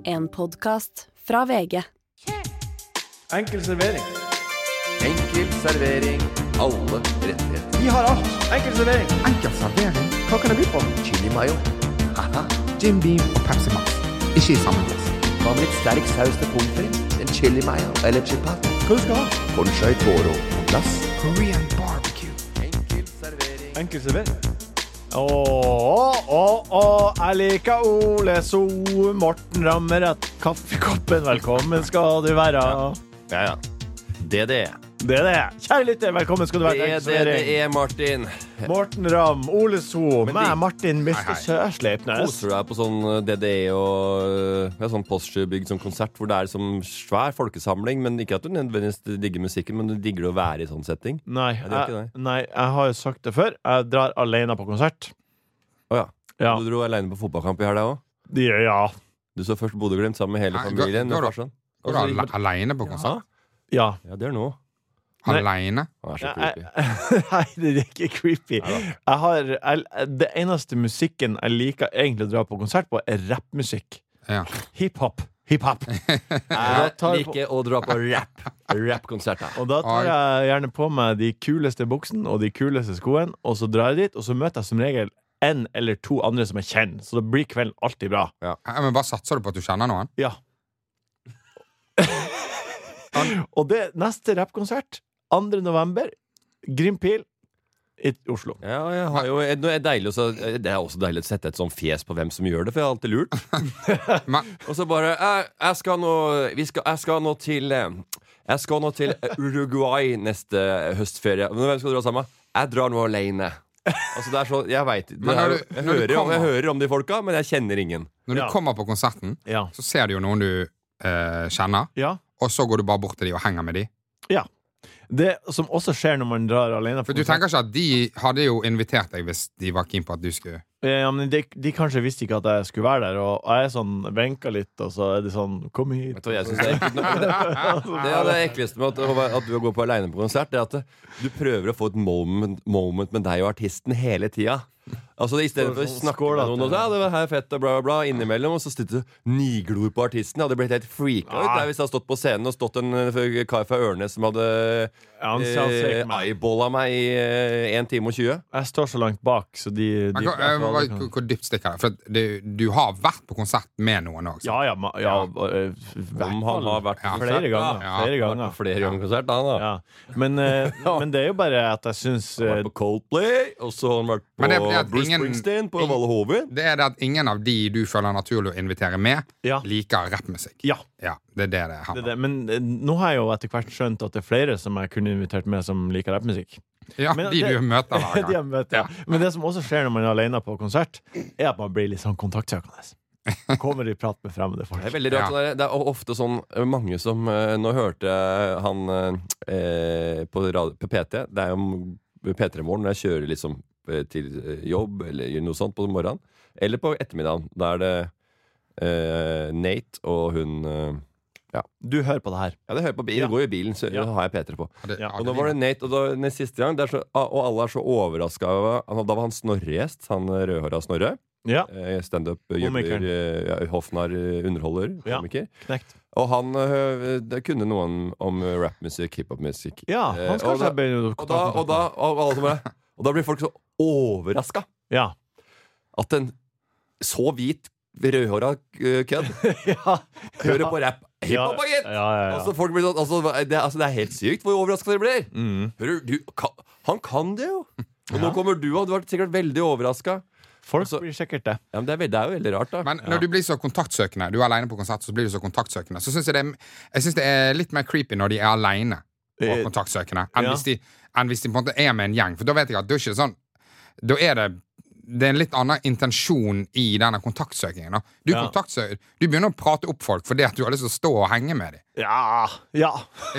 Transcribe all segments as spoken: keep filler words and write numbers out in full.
En podcast fra V G. Enkel servering. Enkel servering. Alle rettigheter. Vi har alt. Enkel servering. Enkel servering. Hva kan det by på? Chili mayo. Haha. Jim Beam og Pepsi Max. Ikke i samme glass. Hva med litt sterk saus til pommes frites? En chili mayo eller chipat? Hva du skal ha? Conchai toro på glass. Korean barbecue. Enkel servering. Enkel servering. Åh, åh, åh, jeg liker Ole So, Morten Rammerett, kaffekoppen, velkommen skal du være. Ja, ja. Det det er. Det er det. Kjære lytter, velkommen skal du være. Det er det det er, Martin. Morten Ram, Ole So, Men meg, de- Martin mister Sørsleipnes. Koser du deg på sånn D D E og ja, sånn postbygd sånn konsert hvor det er som svær folkesamling, men ikke at du nødvendigvis digger musikken, men du digger å være i sånn setting? Nei, det er ikke jeg, nei, jeg har jo sagt det før. Jeg drar alene på konsert. Åja. Ja, Du dro alene på fotballkamp i helga også? de, ja, Du så først Bodø-Glimt sammen med hele Nei, familien. går- går og du- farsan. Går Og så du gikk ale alene på konsert? ja. Ja, det er nå. Nei. Alene? Han er så Ja, creepy. jeg- Nei, det er ikke creepy. Jeg har, jeg, det eneste musikken jeg liker egentlig å dra på konsert på, er rappmusikk. Ja. Hiphop. Hiphop. Jeg tar på- liker å dra på rap. Rap-konserter. Og da tar jeg gjerne på meg de kuleste buksene og de kuleste skoene, og så drar jeg dit, og så møter jeg som regel en eller to andre som jeg kjenner. Så da blir kvelden alltid bra. Ja, men bare satser du på at du kjenner noen? Ja. Og det neste rappkonsert, andre november, Grimpil i Oslo. Ja, jeg har jo, det, er deilig å, så- det er også deilig å sette et sånn fjes på hvem som gjør det, for jeg har alltid lurt. Men, Og så bare Jeg, jeg skal nå vi skal, Jeg skal nå til eh, Jeg skal nå til Uruguay neste høstferie. Men hvem skal du dra sammen med? Jeg drar nå alene. Altså det er så Jeg vet det Men når er, du- jo- jeg, når du hører, om, jeg kommer- hører om de folka, men jeg kjenner ingen. når du Ja. kommer på konserten, Ja. så ser du jo noen du eh, kjenner, Ja. og så går du bare bort til de og henger med de. Ja. Det som også skjer når man drar alene For du tenker ikke at de hadde jo invitert deg hvis de var keen på at du skulle Ja, men de, de kanskje visste ikke at jeg skulle være der, og jeg er sånn, venker litt, og så er det sånn, kom hit. Vet du hva jeg synes er ekkelt? Det, det er det ekleste med at, at du går på alene på konsert, det er at du prøver å få et moment, moment med deg og artisten hele tida. Altså I stedet for å Sånn snakke skål, med at noen og det- så, ja, det var her fett og bla bla bla innimellom, og så sitter du niglor på artisten. Jeg hadde blitt helt freaka ut Nei. der hvis jeg hadde stått på scenen og stått en eh, kar fra Ørnes som hadde Ja, han ser- han ser eh, ikke meg. eyeballa meg i eh, en time og tjue. Jeg står så langt bak, så de... de Men hva- eh, hva- Hvor hvor dypt stikker det? For du, du har vært på konsert med noen også. Ja, ja, ma, ja, øh, Om han har vært på Ja, konsert. flere ganger. Ja, flere Ja, ganger. flere ganger konsert, han da. Ja. Men, eh, men det er jo bare at jeg syns Han har eh, vært på Coldplay, og så har han vært Men på det er fordi at Bruce ingen- Springsteen på Valle Hovin. Det er det at ingen av de du føler naturlig å invitere med, Ja. liker rappmusikk. Ja. Ja, det er det det Det, er handler det. om. Men eh, nå har jeg jo etter hvert skjønt at det er flere som jeg kunne invitert med, som liker rappmusikk. Ja, Men de det- du møter hver De gang. jeg møter, ja. Men det som også skjer når man er alene på konsert, er at man blir litt sånn kontaktsøkende. Kommer i prat med fremmede folk. Det er veldig rart. Ja. sånn der. Det er ofte sånn eh, mange som eh, Nå hørte jeg han eh, på, radio, på P T. Det er jo P tre Morgen når jeg kjører liksom eh, til eh, jobb eller gjør noe sånt på morgenen. Eller på ettermiddagen. Da er det eh, Nate og hun eh, Du hører på det her. Ja, det hører på bil. Ja. Det går i bilen, så Ja. da har jeg P tre på. Ja, det- Ja, ja, Og det da var det liker. Nate, og da, den siste gang det er så, og alle er så overraska. Da var han Snorre-gjest, han rødhåra Snorre. Ja, Eh, Standup, jobber, Komikeren. eh, ja, Hofnar, eh, underholder, Ja. komiker. knekt. Og han øh, det kunne noe om, om rappmusikk, hiphopmusikk. Ja, han skal Eh, og da- kanskje begynne å Og da, og, da, og, alle som er- og da blir folk så overraska Ja. at en så hvit, rødhåra øh, kødd ja. hører på rapp. Ja, Hiphop, gitt! ja, ja, ja. Altså, folk blir sånn, altså, det, altså, det er helt sykt hvor overraska dere blir. Mm. Hører du, kan, han kan det jo! Og Ja. nå kommer du, og du var sikkert veldig overraska. Folk Altså- blir sikkert det. Ja, men det, er, veld- det er jo veldig rart, da. Men når du blir så kontaktsøkende, du er alene på konsert, så blir du så kontaktsøkende, så syns jeg, det er- jeg synes det er litt mer creepy når de er alene og Eh, kontaktsøkende, enn, ja. hvis de, enn hvis de på en måte er med en gjeng. For da vet jeg at da er ikke det sånn Da er det det er en litt annen intensjon i denne kontaktsøkingen. Da. Du, Ja. kontaktsøker, du begynner å prate opp folk fordi at du har lyst til å stå og henge med dem. Ja. Ja.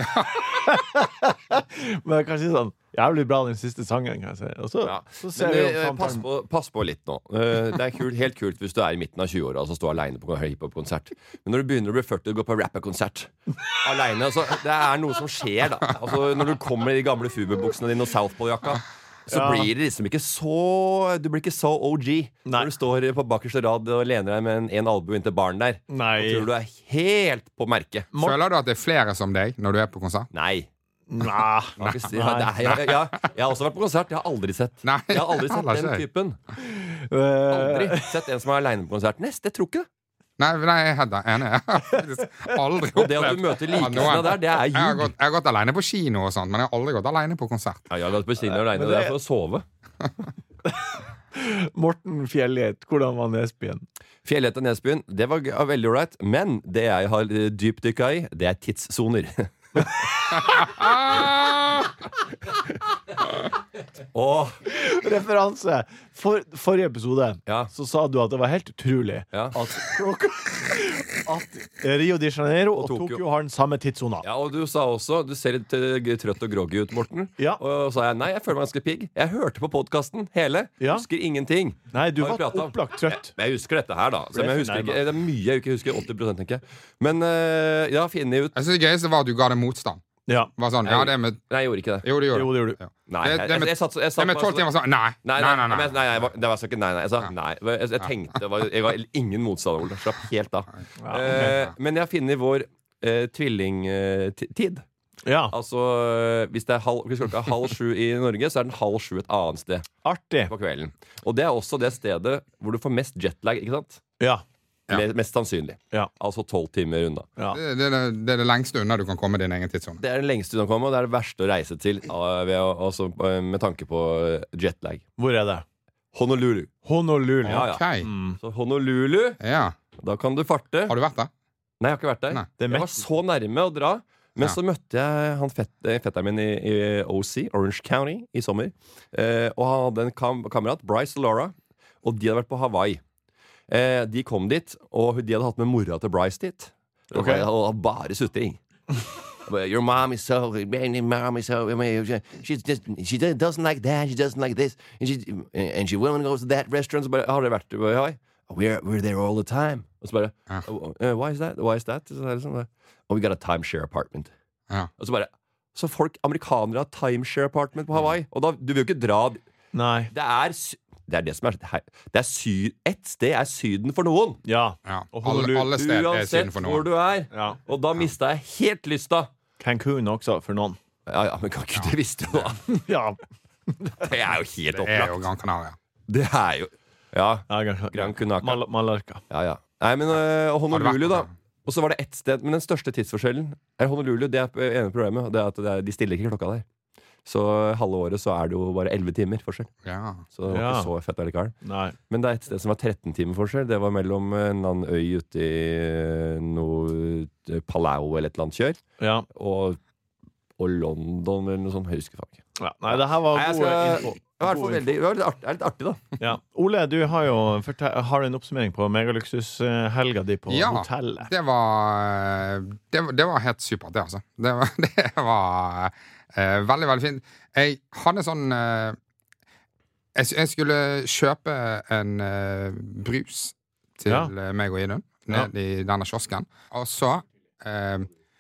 Men jeg kan si sånn jævlig bra den siste sangen, kan jeg si. Og så, Ja. så ser Men vi eh, jo pass, på, pass på litt nå. Eh, Det er kult, helt kult hvis du er i midten av tjueåra og så står aleine på hiphop-konsert. Men når du begynner å bli førti og går på rappekonsert aleine, altså, det er noe som skjer da. Altså, når du kommer i de gamle Fubu-buksene dine og Southpole-jakka, så Ja. blir det liksom ikke så Du blir ikke så O G Nei. når du står på bakerste rad og lener deg med en, en albue inntil baren der. Nei. Og tror du er helt på merket. Føler du at det er flere som deg når du er på konsert? Nei. Nei. Jeg har, ikke, si- ja, det er, jeg, jeg, jeg har også vært på konsert. Jeg har aldri sett Nei, Jeg har aldri sett heller den ikke. typen. Eh, Aldri sett en som er aleine på konsert. Nest, jeg tror ikke det. Nei, nei, jeg er helt enig. Jeg har faktisk aldri Og det at du møter likesinnede der, det er Jeg har ljug. gått, jeg har gått alene på kino og sånt, men jeg har aldri gått alene på konsert. Ja, jeg har gått på kino aleine. Men Det det- er for å sove. Morten Fjellgeit, hvordan var Nesbyen? Fjellhet og Nesbyen, det var g- veldig ålreit. Men det jeg har eh, dypdykka i, det er tidssoner. Og Referanse. For, forrige episode Ja. så sa du at det var helt utrolig Ja. at klokka At Rio de Janeiro og, Og Tokyo. Tokyo har den samme tidssona. Ja, og du sa også Du ser litt eh, trøtt og groggy ut, Morten. Ja. Og så sa jeg nei, jeg føler meg ganske pigg. Jeg hørte på podkasten hele. Ja. Husker ingenting. Nei, du Har vi var pratet om? opplagt trøtt. Men jeg husker dette her, da. Så, Ble men jeg husker fornærmet. ikke, det er mye jeg ikke husker. åtti tenker jeg. Men eh, jeg har funnet ut Jeg synes Det gøyeste var at du ga det motstand. Ja. Var sånn, ja, det med Nei, jeg gjorde ikke det. Jo, det gjorde Jo, du. det gjorde du. Ja. Nei, Det- jeg, det jeg, med- jeg, satt, jeg Det satt med bare tolv sånn- timer sånn Nei, Nei, nei, nei. nei, men- nei, jeg var- det var så ikke nei, nei. Jeg sa Ja. nei. Jeg, jeg tenkte det var, Jeg var ingen motstander, Ole. Slapp helt av. Ja, ok. Eh, men jeg har funnet vår eh, tvillingtid. Ja, Altså, eh, hvis, det er halv, hvis klokka er halv sju i Norge, så er den halv sju et annet sted artig. på kvelden. Og det er også det stedet hvor du får mest jetlag, ikke sant? Ja. Ja. Me- Mest sannsynlig. Ja. Altså tolv timer unna. Ja. Det, det, er det, det er det lengste unna du kan komme din egen tidssone. Det er den lengste unna å komme, og det er det verste å reise til eh, ved å, altså, eh, med tanke på eh, jetlag. Hvor er det? Honolulu. Honolulu. Ja, ja. Ok. Mm. Så Honolulu, Ja. da kan du farte. Har du vært der? Nei, jeg har ikke vært der. Nei. Det er Jeg var mest- så nærme å dra. Men Ja. så møtte jeg han fett, eh, fetteren min i, i O C, Orange County, i sommer. Eh, og han hadde en kam kamerat, Bryce og Laura, og de hadde vært på Hawaii. Eh, de kom dit, og de hadde hatt med mora til Bryce dit. Det Ok. var, og bare sutring. But your mom is so mom is so I mean, she's just she doesn't like that, she doesn't like this, and she and she won't go to that restaurant. Så bare, har dere vært på Hawaii? We're, we're there all the time. Og så bare Ja. oh, uh, Why is that? Why is that? Så er det sånn, uh, oh, we got a timeshare apartment. Ja. Og så bare Så folk, amerikanere har timeshare apartment på Hawaii. Og da, du vil jo ikke dra Nei. Det er sy- Det er det som er Det er sy, Ett sted er Syden for noen. Ja. Ja. Og Alle, Honolulu- alle steder er Uansett synd for hvor noen. du er. ja. Og da mista jeg helt lysta. Cancun også, for noen. Ja, ja, men kan ikke det visste du, da? Ja. Det er jo helt Det er jo opplagt. Gran Canaria. Det er jo Ja, ja Gran, Gran Canaria. Mal Mallorca. ja, ja. Nei, men øh, Honolulu, vært da. der? Og så var det ett sted. Men den største tidsforskjellen er Honolulu. Det er ene problemet. Det er at det er, de stiller ikke klokka der. Så halve året så er det jo bare elleve timer forskjell. Ja. Så det var Ja. ikke så fett allikevel. Nei. Men det er et sted som var tretten timer forskjell. Det var mellom en eller annen øy ute i noe Palau eller et eller annet kjør. Ja. Og, og London eller noe sånt. Jeg husker faen ikke. ja. Nei, det her var Nei, jeg god skal- info. Det var i hvert God fall info. veldig, det var litt artig, det er litt artig, da. Ja. Ole, du har jo fortell, har en oppsummering på megaluksushelga di på Ja. hotellet. Det var, det, var- det var helt supert, det, altså. Det var, det var eh, veldig, veldig fint. Jeg hadde sånn eh, jeg, jeg skulle kjøpe en eh, brus til Ja. eh, meg og Idun ned i denne kiosken. Og så eh,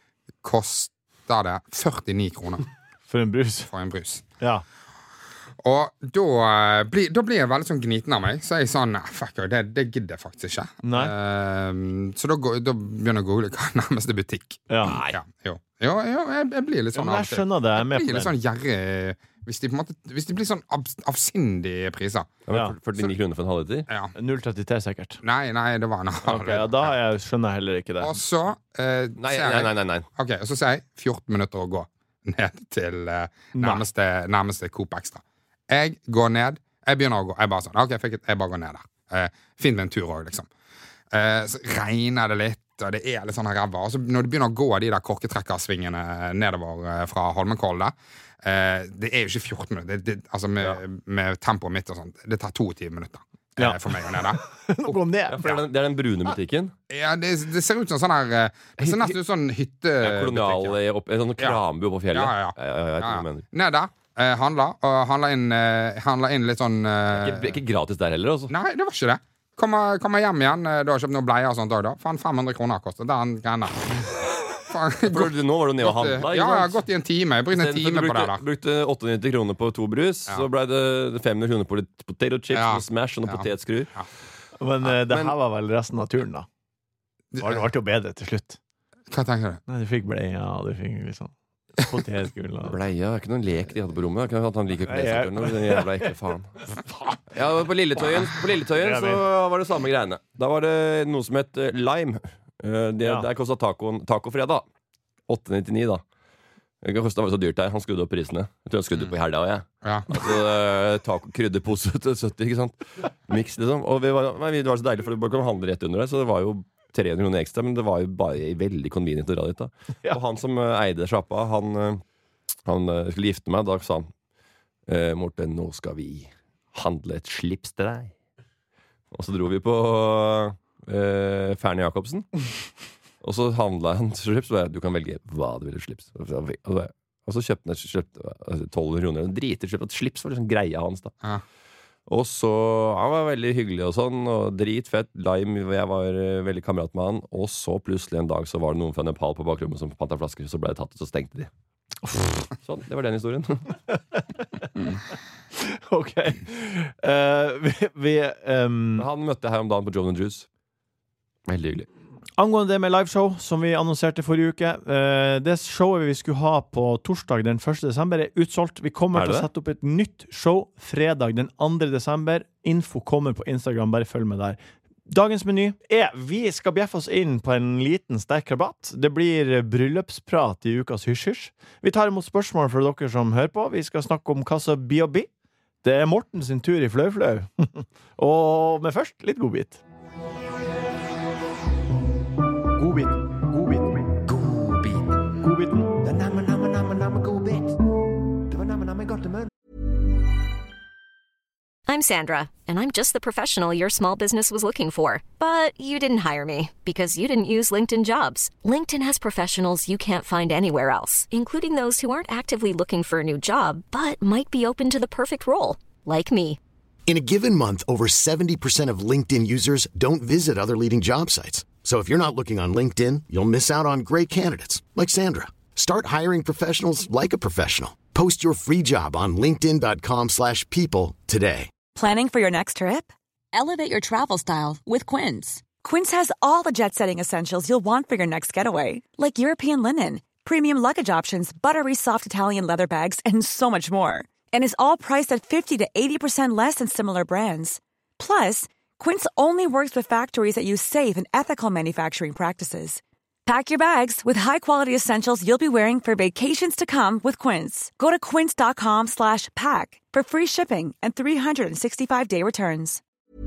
kosta det førtini kroner For en brus. for en brus. Ja. Og da, eh, blir- da blir jeg veldig sånn gniten av meg. Så er jeg sånn "Nei, fuck it, det, det gidder jeg faktisk ikke. Nei. Eh, så da, går- da begynner jeg å google hva er nærmeste butikk. Ja. Ja, jo. Jo, jo jeg, jeg blir litt Ja, sånn men av jeg og til. skjønner det. Jeg er med Jeg på blir litt den. sånn gjerrig hvis de, på en måte, hvis de blir sånn av, avsindige priser. Ja, men Ja. førtini kroner for en halvliter? Ja. null trettitre sikkert. Nei, nei, det var en Ok, ja, Da har jeg, skjønner jeg heller ikke det. Og så eh, Nei, ser nei, jeg, nei. nei, nei. Ok, og så sier jeg fjorten minutter å gå ned til eh, nærmeste, nærmeste Coop Extra. Jeg går ned. Jeg begynner å gå. Jeg bare sånn, ok, jeg, jeg bare går ned der. Eh, Finn meg en tur òg, liksom. Eh, så regner det litt, og det er litt sånn her ræva. Og så når du begynner å gå de der korketrekkersvingene nedover eh, fra Holmenkollen der, eh, det er jo ikke fjorten minutter. Det, det, altså med, med tempoet mitt og sånt. Det tar toogtyve minutter eh, Ja. for meg å ned der. Gå ned! For det, er den, det er den brune butikken. Ja, det, det ser ut som sånn her eh, Det ser nesten ut som sånn hytte... Kolonial eh, opp, En sånn krambu oppå fjellet. Ja, ja, ja. ja, jeg vet hva Ja, du ja. mener. Ned der. Eh, handla, og handla inn, eh, handla inn litt sånn eh, Ikke, ikke gratis der heller, altså. Nei, det var ikke det. Kommer, kommer hjem igjen, eh, da har jeg kjøpt noen bleier og sånt òg, da. Faen, fem hundre kroner kostet den greia. faen, For du- Nå var du nede og handla, Ja, jeg har gått i en time. Jeg brukte en Istedenfor time du på det brukte, der. brukte åttiognitti kroner på to brus, Ja. så ble det fem hundre kroner på litt potato chips Ja. og smash og noen Ja. potetskruer. Men eh, det Men- her var vel resten av turen, da. Det ble jo bedre til slutt. Hva tenker du? Nei, du fikk bleia, og du fikk liksom potetgull og Bleia er ikke noen lek de hadde på rommet. Kan at han liker Nei, jeg- klesakturen. Den jævla ekle faen. Ja, på Lilletøyen, på Lilletøyen så var det samme greiene. Da var det noe som het eh, Lime. Eh, Det, Ja. Der kosta tacoen tacofredag. åtte nittini, da. Det kostet, var så dyrt der. Han skrudde opp prisene. Jeg tror han skrudde på i helga òg, jeg. Ja. Altså, eh, taco krydderpose til sytti, ikke sant? Miks, liksom. Og vi var, nei, det var så deilig, for du bare kan handle rett under det. Så det var jo tre hundre kroner ekstra, men det var jo bare veldig convenient å dra dit. Da. Ja. Og han som eh, eide sjappa, han, eh, han eh, skulle gifte meg. Da sa han eh, Morten, nå skal vi handle et slips til deg. Og så dro vi på eh, Ferne Jacobsen. Og så handla han slips, og jeg, du kan velge hva du vil ha slips. Og så, og så kjøpte han kjøpte tolv kroner. Driter kjøpte slips var liksom greia hans, da. Ja. Og så, han var veldig hyggelig og sånn, og dritfett. Lime, jeg var eh, veldig kamerat med han. Og så plutselig en dag så var det noen fra Nepal på bakrommet som panta flasker, så ble det tatt, og så stengte de. Sånn, det var den historien. OK. Eh, vi vi um, Han møtte jeg her om dagen på Joan and Juice. Veldig hyggelig. Angående det med liveshow, som vi annonserte forrige uke, eh, det showet vi skulle ha på torsdag den første desember er utsolgt. Vi kommer Er til å det? sette opp et nytt show fredag den andre desember. Info kommer på Instagram, bare følg med der. Dagens meny er, vi skal bjeffe oss inn på en liten sterk rabatt. Det blir bryllupsprat i ukas hysj-hysj. Vi tar imot spørsmål fra dere som hører på. Vi skal snakke om hva som blir å bli. Det er Morten sin tur i Flau-Flau. Og men først, litt godbit. Godbiten. Godbiten. Godbiten. Godbiten. I'm Sandra, and I'm just the professional your small business was looking for. But you didn't hire me because you didn't use LinkedIn Jobs. LinkedIn has professionals you can't find anywhere else, including those who aren't actively looking for a new job, but might be open to the perfect role, like me. In a given month, over seventy percent of LinkedIn users don't visit other leading job sites. So if you're not looking on LinkedIn, you'll miss out on great candidates like Sandra. Start hiring professionals like a professional. Post your free job on linkedin dot com slash people today. Planning for your next trip? Elevate your travel style with Quince. Quince has all the jet-setting essentials you'll want for your next getaway, like European linen, premium luggage options, buttery soft Italian leather bags, and so much more. And is all priced at fifty to eighty percent less than similar brands. Plus, Quince only works with factories that use safe and ethical manufacturing practices. Pack your bags with high-quality essentials you'll be wearing for vacations to come with Quince. Go to quince dot com slash pack for free shipping and three sixty-five day returns.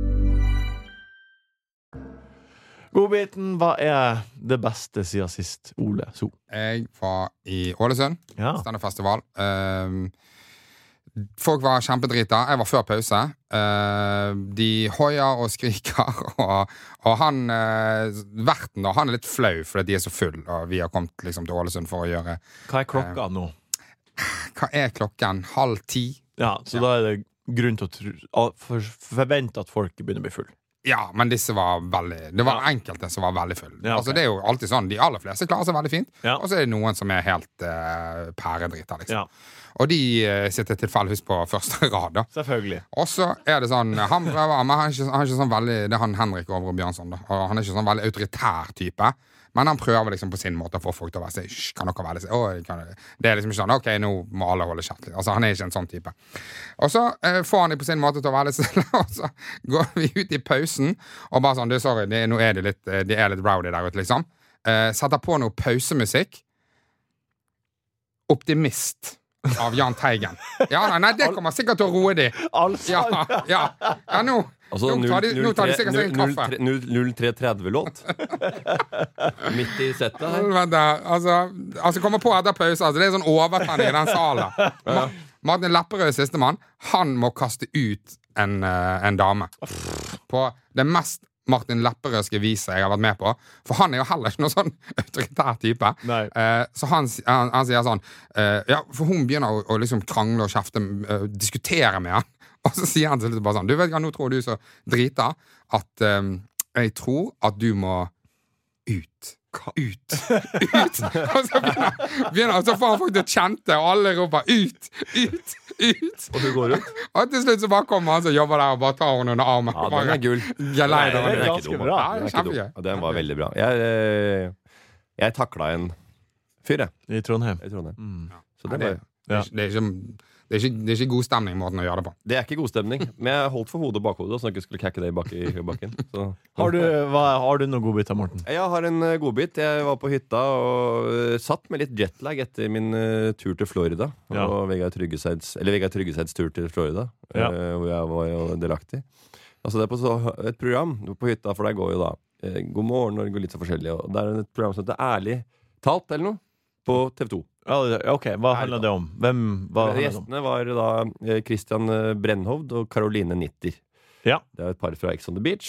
Godbiten, hva er det beste siden sist, Ole So? Jeg var i Ålesund, Ja. standup-festival. Um, folk var kjempedrita. Jeg var før pause. Uh, de hoier og skriker, og, og han uh, verten da, han er litt flau fordi de er så full, og vi har kommet liksom, til Ålesund for å gjøre Hva er klokka nå? Hva er klokken? Halv ti? Ja, så da er det grunn til å tro, å for, forvente at folk begynner å bli full. Ja, men disse var veldig Det var Ja. enkelte som var veldig full. Ja, ok. Altså, det er jo alltid sånn. De aller fleste klarer seg veldig fint, Ja. og så er det noen som er helt uh, pæredrita, liksom. Ja. Og de uh, sitter tilfeldigvis på første rad, da. Selvfølgelig. Og så er det sånn Han prøver, men han er ikke, han er ikke sånn veldig Det er han Henrik Overå Bjørnson, da. Og han er ikke sånn veldig autoritær type. Men han prøver liksom på sin måte å få folk til å være sånn Hysj, kan dere være litt sånn kan dere? Det er liksom ikke sånn OK, nå må alle holde kjeft. Altså, han er ikke en sånn type. Og så eh, får han de på sin måte til å være litt stille, og så går vi ut i pausen og bare sånn Du, sorry, det, nå er det litt eh, Det er litt rowdy der ute, liksom. Eh, setter på noe pausemusikk. Optimist av Jahn Teigen. Ja, nei, nei, det kommer sikkert til å roe de. Altså, Ja, ja. ja nå, Altså, nå, tar de, nå tar de sikkert seg en kaffe. null tre tretti-låt. Midt i settet her. Vent da, altså, altså kommer på etter pause. Altså, det er sånn overtenning i den salen. Ma Martin Lepperød, sistemann, han må kaste ut en, uh, en dame. På det mest Martin Lepperødske viset jeg har vært med på. For han er jo heller ikke noen sånn autoritær type. Uh, så han, han, han sier sånn uh, Ja, for hun begynner å, å liksom krangle og kjefte, uh, diskutere med han. Og så sier han til slutt bare sånn Du vet hva, nå tror du så drita at um, jeg tror at du må ut. Hva ut? Ut! Og så begynner, begynner og så får han folk til å kjente, og alle roper ut, ut, ut. Og hun går ut. Og til slutt så bare kommer han som jobber der og bare tar henne under armen. Ja, den er gull. Geleider Nei, henne. det er ganske bra. Ja, Den er ikke dum. kjempegøy. Ja, den var veldig bra. Jeg, eh, jeg takla en fyr, jeg. I Trondheim. I Trondheim. Mm. Så Nei, det, det, var, det, er ikke- det, er ikke, det, er ikke, det er ikke god stemning måten å gjøre det på. det er ikke god stemning, men jeg holdt for hodet og bakhodet, så jeg ikke skulle kakke det i, bak i bakken. Så. Har du, hva, har du noen godbiter, Morten? Jeg har en eh, godbit. Jeg var på hytta og eh, satt med litt jetlag etter min eh, tur til Florida. Ja. Og Vegard Tryggeseids, eller Vegard Tryggeseids tur til Florida, Ja. eh, hvor jeg var jo delaktig. Altså det er på så, et program på hytta, for der går jo da eh, God morgen Norge og litt så forskjellig. Og det er et program som heter Ærlig talt, eller noe, på T V to. Ja, ok, hva handler det om? Hvem, hva handler det om? Gjestene var da eh, Christian Brennhovd og Caroline Nitter. Ja. Det er et par fra Ex on the Beach,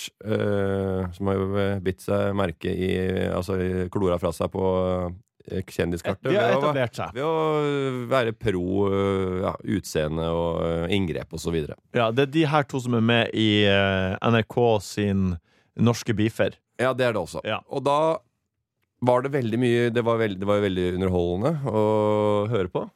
eh, som har jo bitt seg merke i Altså i klora fra seg på eh, kjendiskartet. De har ved å- etablert seg. Ved å være pro eh, ja, utseende og eh, inngrep og så videre. Ja, det er de her to som er med i eh, N R K sin Norske Beefer. Ja, det er det også. Ja. Og da var det veldig mye Det var, veld, det var jo veldig underholdende å høre på.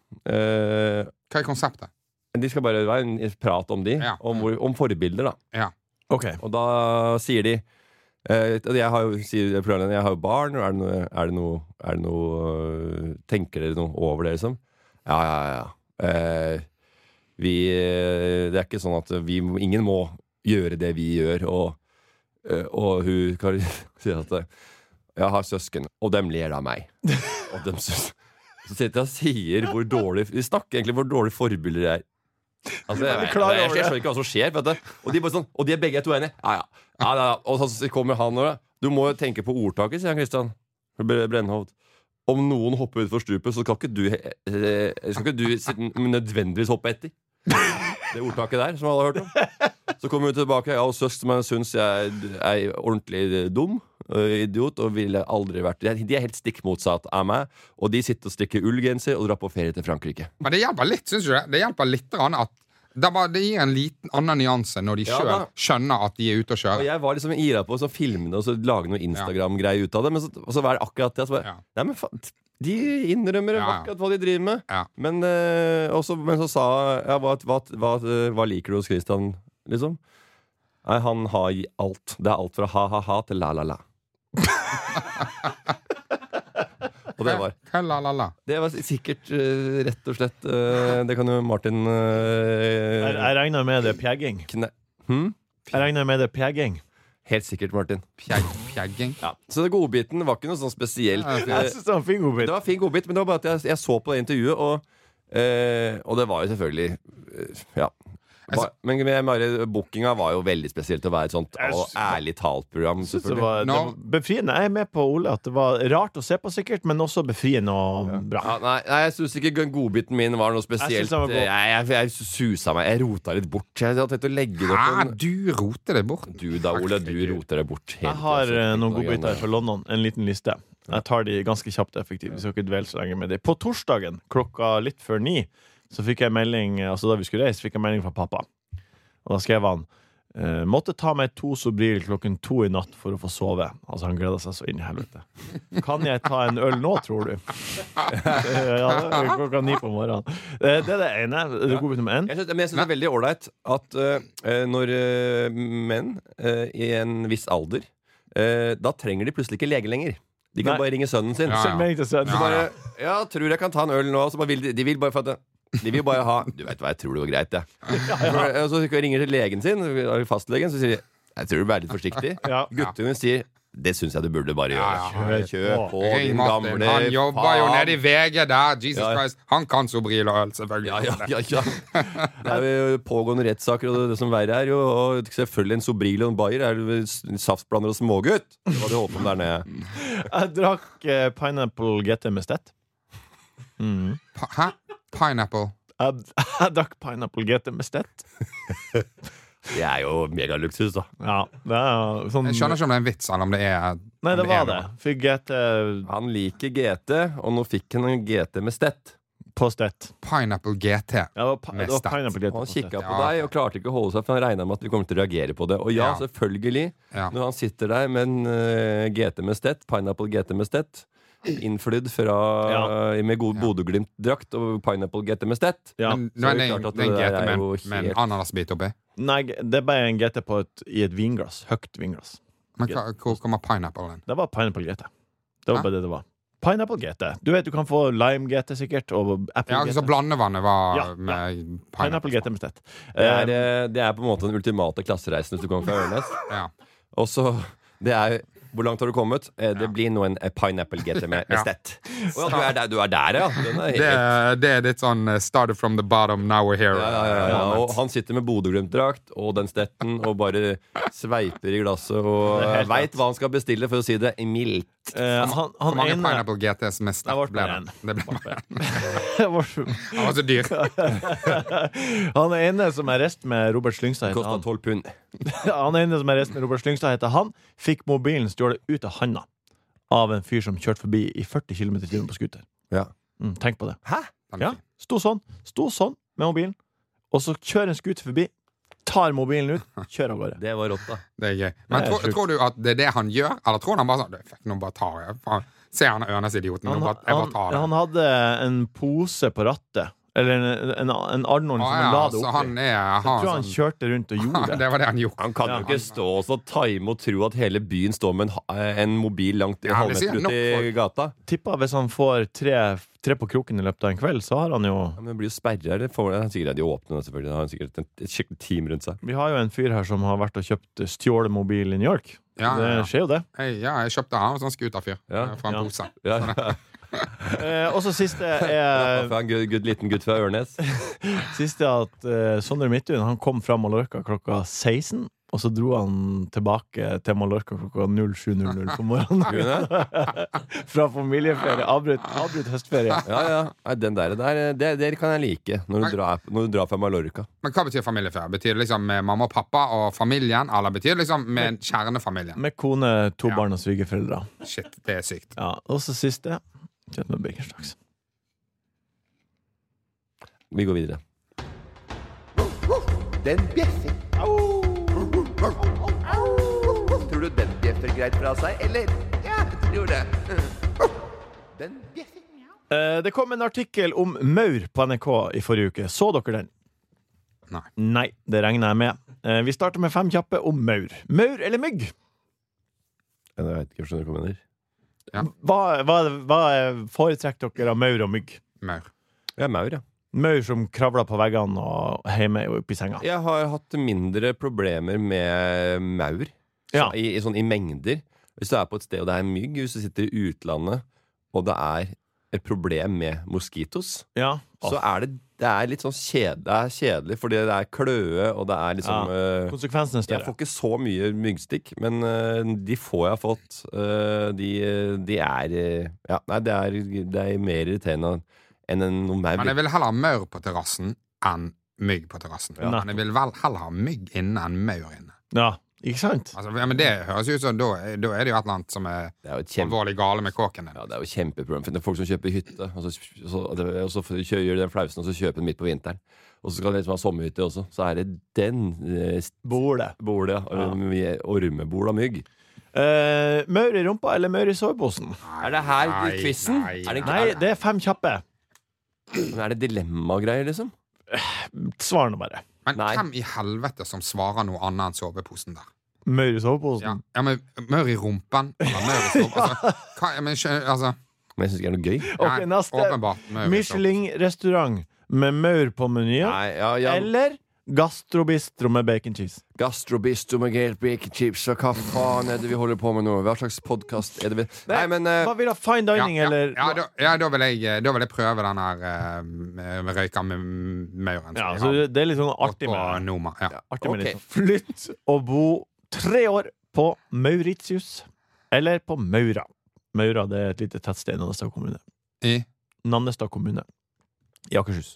Eh, Hva er konseptet? de skal bare være en en prat om de, Ja. om, hvor, om forbilder, da. Ja. Ok. Og da sier de eh, Jeg har jo sier programlederen, jeg har jo barn, og er det noe, er det noe, er det noe øh, Tenker dere noe over det, liksom? Ja, ja, ja. Eh, vi eh, Det er ikke sånn at vi Ingen må gjøre det vi gjør, og, øh, og hun kan si at jeg har søsken, og dem ler av meg. Og dem søs- så sitter jeg og sier hvor dårlig Vi snakker egentlig hvor dårlig forbilder jeg er. Altså, jeg, Er du jeg, klar jeg, over jeg skjønner ikke hva som skjer, vet du. Og de, bare sånn, og de er begge to enige. Ja, ja. Ja, ja, ja. Og så kommer han og du må jo tenke på ordtaket, sier han Kristian Brennhovd. Om noen hopper utfor stupet, så skal ikke du eh, Skal ikke du sitte- nødvendigvis hoppe etter. Det ordtaket der, som alle har hørt om. Så kommer hun tilbake. Jeg og søsteren syns jeg er ordentlig dum og idiot og ville aldri vært De er helt stikk motsatt av meg, og de sitter og strikker ullgenser og drar på ferie til Frankrike. Men det hjelper litt, syns du det? Det hjelper litt grann at det, bare, det gir en liten annen nyanse når de Ja, sjøl da. skjønner at de er ute å Og kjøre. jeg var liksom ira på å filme det og så lage noe Instagram-greie ut av det, men så, og så var det akkurat det. Så bare, Ja. Nei, men faen, de innrømmer Ja, ja. akkurat hva de driver med. Ja. Men, eh, også, men så sa ja, hva, hva, hva, hva liker du hos Christian, liksom? Nei, han har i alt. Det er alt fra ha-ha-ha til la-la-la. Og det var Hva- la, la, la. Det var sikkert eh, rett og slett eh, Det kan jo Martin uh, Jeg, jeg regner med det er pjegging. kne... Hm? Jeg regner med det er pjegging. Helt sikkert, Martin. Pjegg, pjegging. Ja. Så det godbiten var ikke noe sånn spesielt. Ja, det er Eh, Jeg synes det var en fin godbit. Det var en fin godbit, men det var bare at jeg, jeg så på det intervjuet, og, eh, og det var jo selvfølgelig eh, Ja. Ba, men men bare, bookinga var jo veldig spesielt å være et sånt Jeg og synes- ærlig talt-program. Jeg synes det selvfølgelig. var, det Nå- var befriende. Jeg er med på Ole at det var rart å se på, sikkert, men også befriende og bra. Ja, nei, nei, jeg syns ikke godbiten min var noe Jeg synes spesielt. den var god. Jeg, jeg, jeg susa meg. Jeg rota litt bort. Jeg hadde tenkt å legge det på Hæ, en du roter det bort. Du da, Ole, du roter deg bort. helt Jeg har til jeg eh, setter noen på godbiter greiene. fra London. En liten liste. Jeg tar de ganske kjapt og effektivt. Vi skal ikke dvele så lenge med det. På torsdagen klokka litt før ni så fikk jeg melding Altså da vi skulle reise, fikk jeg melding fra pappa. Og da skrev han eh, måtte ta meg to Sobril klokken to i natt for å få sove. Altså han gleda seg så inn i helvete. Kan jeg ta en øl nå, tror du? Ja, det er klokka ni på morgenen. Eh, Det er det ene. Det er godbit nummer én. Jeg synes, men jeg synes det er veldig ålreit at eh, når eh, menn eh, i en viss alder eh, da trenger de plutselig ikke lege lenger. De kan Nei. bare ringe sønnen sin. Ja, Send melding til sønnen. Så bare, ja, tror jeg kan ta en øl nå. Så bare vil de, de vil bare for at det, de vil bare ha Du vet hva, jeg tror det går greit, jeg. For- Og så ringer til legen sin, fastlegen, så sier de jeg tror du bør være litt forsiktig. Ja. Guttungen sier det syns jeg du burde bare gjøre. Ja, ja. Kjør på, Ring din Martin. gamle Han jobber jo faen. nede i V G der. Jesus Ja, ja. Christ. Han kan Sobril og øl, selvfølgelig. Ja, ja, ja, ja. Det er jo pågående rettssaker, og det som verre er jo og selvfølgelig en Sobril og en Bayer er jo saftblander og smågutt. Det var det holdt på med der nede. Jeg drakk eh, Pineapple G T med stett. Mm. Pa- Hæ? Pineapple. Jeg, jeg drakk Pineapple G T med stett. Det er jo megaluksus, da. Ja, det er sånn Jeg skjønner ikke om det er en vits, eller om det er Nei, det om var er det. noe. Fikk G T Han liker G T, og nå fikk han en G T med stett. På stett. Pineapple G T. Ja, det var, pa- Med det var stett. Pineapple G T Han på stett. kikket på Ja, deg ok. og klarte ikke å holde seg, for han regnet med at vi kommer til å reagere på det. Og ja, Ja. selvfølgelig, Ja. når han sitter der med en uh, G T med stett, Pineapple G T med stett, innflydd fra, Ja. med god Bodø-Glimt-drakt og Pineapple G T med stett. Ja. Men så nå er er det det, klart at det er en det G der T er med, jo en- med en helt- ananasbit oppi. Nei, det er bare en G T på et, i et vinglass. Høyt vinglass. Men hva, hvor kommer pineapple inn? Det var Pineapple G T. Det var Hæ? bare det det var. Pineapple G T. Du vet du kan få Lime G T sikkert, og Apple Ja, G T. så blandevannet var Ja, ja. med Pineapple G T med stett. Det er, Eh, eh, det er på en måte den ultimate klassereisen hvis du kommer fra Ørnes. Ja. Og så, det er hvor langt har du kommet? Eh, Det Ja. blir nå en eh, Pineapple G T med, med Ja. stett. Å ja, du er der, du er der ja. Den er Det, helt- er- det er litt sånn uh, started from the bottom, now we're here. Ja, ja, ja, ja. moment. Og han sitter med Bodø-Glimt-drakt og den stetten og bare sveiper i glasset og Det er helt veit hva han skal bestille, for å si det mildt. eh, han, Hvor han mange ene Pineapple G Ts med Det stett ble ble bare det? Det ble bare en. Det var så- Han var så dyr. Han ene som er rest med Robert Slyngstad, heter Kosta han. tolv pund. Han ene som er rest med Robert Slyngstad, heter han. Fikk mobilen stjålet ut av handa av en fyr som kjørte forbi i førti kilometer i timen på scooter. Ja. Mm, tenk på det. Hæ? Den er Ja, fin. sto sånn, sto sånn med mobilen, og så kjører en scooter forbi, tar mobilen ut, kjører av gårde. Det var rått, da. Det er gøy. Men Det er tror, sjukt. tror du at det er det han gjør, eller tror han bare sånn "Fuck, nå bare tar jeg faen, Se han Ørnes-idioten, nå Han, bare, jeg bare han, tar det. han hadde en pose på rattet, eller en, en, en Arnold Å, som ja, han la det så oppi. han er Jeg han, tror han sånn, kjørte rundt og gjorde det. Det var det han gjorde. Han kan Ja, jo ikke stå og så time og tro at hele byen står med en, ha- en mobil langt en Ja, det sier halvmeter ut nok i folk. gata. Tippa hvis han får tre, tre på kroken i løpet av en kveld, så har han jo Ja, men det blir jo sperrer. Det får han sikkert de åpne, selvfølgelig. Da har han sikkert et, et skikkelig team rundt seg. Vi har jo en fyr her som har vært og kjøpt stjålet mobil i New York. Ja, Det ja, ja. skjer jo det. Hei, ja, jeg kjøpte han, en sånn scooterfyr Ja. eh, fra en Ja. pose. Ja. Eh, og så siste For er en good, good, liten gutt fra Ørnes. Siste er at eh, Sondre Midtun han kom fra Mallorca klokka seksten. Og så dro han tilbake til Mallorca klokka null sju null null på morgenen. Fra familieferie. Avbryt, avbryt høstferie. Ja, ja. Nei, den der, der det, det kan jeg like når du, drar, når du drar fra Mallorca. Men hva betyr familieferie? Betyr det liksom med mamma og pappa og familien, eller betyr det liksom med kjernefamilien? Med kone, to Ja. barn og svigerforeldre. Shit, det er sykt. Ja, og så siste kjøtt med baconstraks. Vi går videre. Den bjeffer. Tror du den bjeffer greit fra seg, eller? Ja, jeg tror det. Den bjeffer. Eh, det kom en artikkel om maur på N R K i forrige uke. Så dere den? Nei. Nei, det regner jeg med. Eh, vi starter med fem kjappe om maur. Maur eller mygg? Jeg vet ikke hva du mener. Ja. Hva, hva, hva foretrekker dere av maur og mygg? Maur. Jeg er maur, ja. Maur som kravler på veggene og hjemme og oppe i senga. Jeg har hatt mindre problemer med maur Ja. så, i, i, sånn, i mengder. Hvis du er på et sted og det er mygg, hvis du sitter i utlandet og det er et problem med moskitos, Ja. så er det, det er litt sånn kjed, det er kjedelig, fordi det er kløe, og det er liksom eh, Konsekvensen er Jeg større. får ikke så mye myggstikk, men eh, de få jeg har fått, eh, de, de er eh, Ja, nei, det er, det er mer irriterende enn en noe maur. Men jeg vil heller ha maur på terrassen enn mygg på terrassen. Ja. Men jeg vil vel heller ha mygg inne enn maur inne. Ja, ikke sant? Altså, ja, men det høres ut som da, da er det jo et eller annet som er Det er jo et kjempe... alvorlig gale med kåken din. Ja, det er jo kjempeproblem. For det er folk som kjøper hytte, og så, så, og så kjører, gjør de den flausen, og så kjøper de midt på vinteren. Og så skal de liksom ha sommerhytte også. Så er det den eh, Bole. bordet, ja. Ja. Og mye ormebol av mygg. Eh, maur i rumpa eller maur i soveposen? Er det her Nei, quizen? nei, Er det, Nei, det er fem kjappe. men er det dilemmagreier, liksom? Svar nå bare. Men Nei. hvem i helvete som svarer noe annet enn soveposen der? Maur i soveposen? Ja, ja men maur i rumpen? Eller maur i sove... Altså, hva, men, skjø- altså Men jeg syns ikke det er noe gøy. Ok, nei, neste. åpenbart maur i soveposen. Michelin-restaurant med maur på menyen. Nei, ja, ja. Eller gastrobistro med bacon cheese. Gastrobisto med gelt bacon chips, og hva faen er det vi holder på med nå? Hva slags podkast er det vi Nei, men eh, Hva vil du ha? Fine Ja, dining ja, eller ja, da, ja da, vil jeg, da vil jeg prøve den her eh, med med røyka med mauren. som Ja, vi så har det er litt sånn gått artig på med, Noma. Ja. artig med ok. litt sånn flytt og bo tre år på Mauritius eller på Maura. Maura det er et lite tettsted i Nannestad kommune. I, Nannestad kommune i Akershus.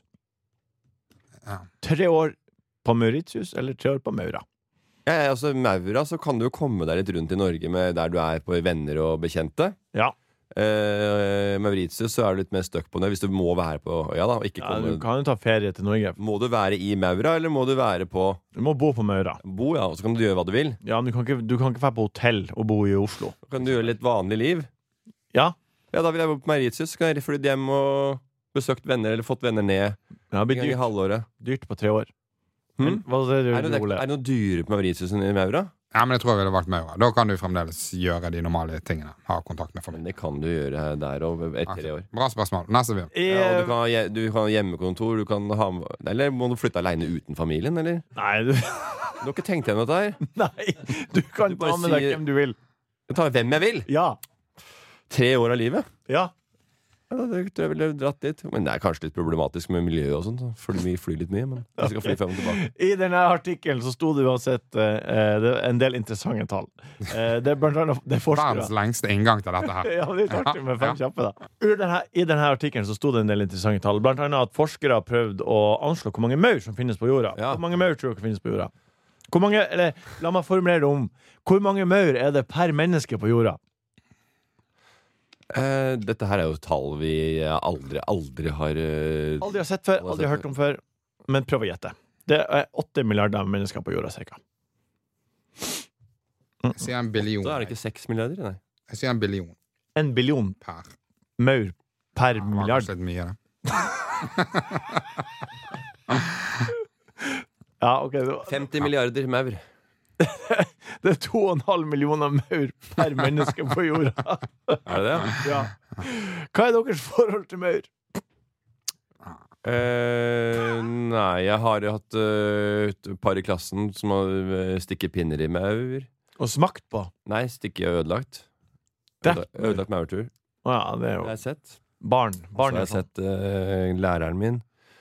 ja. Tre år på Mauritius eller tre år på Maura. ja, ja, altså, Maura, så kan du jo komme deg litt rundt i Norge med der du er på venner og bekjente. Ja. eh, Mauritius, så er du litt mer stuck på det hvis du må være på øya. da ikke Ja, komme... du kan jo ta ferie til Norge. Må du være i Maura, eller må du være på Du må bo på Maura. Bo, ja, og så kan du gjøre hva du vil. Ja, men du kan ikke, du kan ikke være på hotell og bo i Oslo. Så kan du gjøre litt vanlig liv. Ja, Ja, da vil jeg bo på Mauritius, så kan jeg flytte hjem og besøkt venner, eller fått venner ned ja det en blir gang i dyrt, halvåret. dyrt på tre år. Hm? Men, hva sier du, Er det, Ole? er det noe dyre på Mauritius enn i Maura? Ja, men jeg tror jeg ville valgt Maura. Da kan du fremdeles gjøre de normale tingene. Ha kontakt med Men familien. det kan du gjøre der over et, tre år. Bra spørsmål. Neste film. I, Ja, og du kan, ha, hje- du kan ha hjemmekontor, du kan ha, eller må du flytte alene uten familien, eller? Nei, du, Du har ikke tenkt gjennom dette her? nei, du kan Du bare ta med deg sier- hvem du vil. Jeg tar hvem jeg vil! Ja, Tre år av livet. ja. Ja, det tror jeg ville dratt dit. Men det er kanskje litt problematisk med miljøet og sånt. så Fordi vi flyr litt mye, men vi skal fly frem og tilbake. I denne artikkelen så sto det uansett eh, det er en del interessante tall. Eh, det er blant annet det er forskere. Verdens lengste inngang til dette her. Ja, det er litt artig med fem kjappe, da. I denne, I denne artikkelen så sto det en del interessante tall. Blant annet at forskere har prøvd å anslå hvor mange maur som finnes på jorda. Ja. Hvor mange maur tror dere finnes på jorda? Hvor mange, eller la meg formulere det om. Hvor mange maur er det per menneske på jorda? Eh, dette her er jo tall vi aldri, aldri har eh, Aldri har sett før, Aldri har aldri sett hørt om før. Men prøv å gjette. Det er åtte milliarder mennesker på jorda, cirka. Jeg sier en billion. Da er det ikke seks milliarder, nei. Jeg sier en billion En billion per. maur per Det var milliard. kanskje litt mye, det. Ja, ok. Det, var, femti milliarder maur. det er to og en halv millioner maur per menneske på jorda. Er det det? Ja. Hva er deres forhold til maur? Eh, nei, jeg har hatt eh, et par i klassen som har eh, stikket pinner i maur. Og smakt på? Nei, stikket er ødelagt. Det- Ødelagt, ødelagt maurtur. Å ja, det er Det jo har jeg sett. barn. Så Barn har er jeg sånn. sett eh, læreren min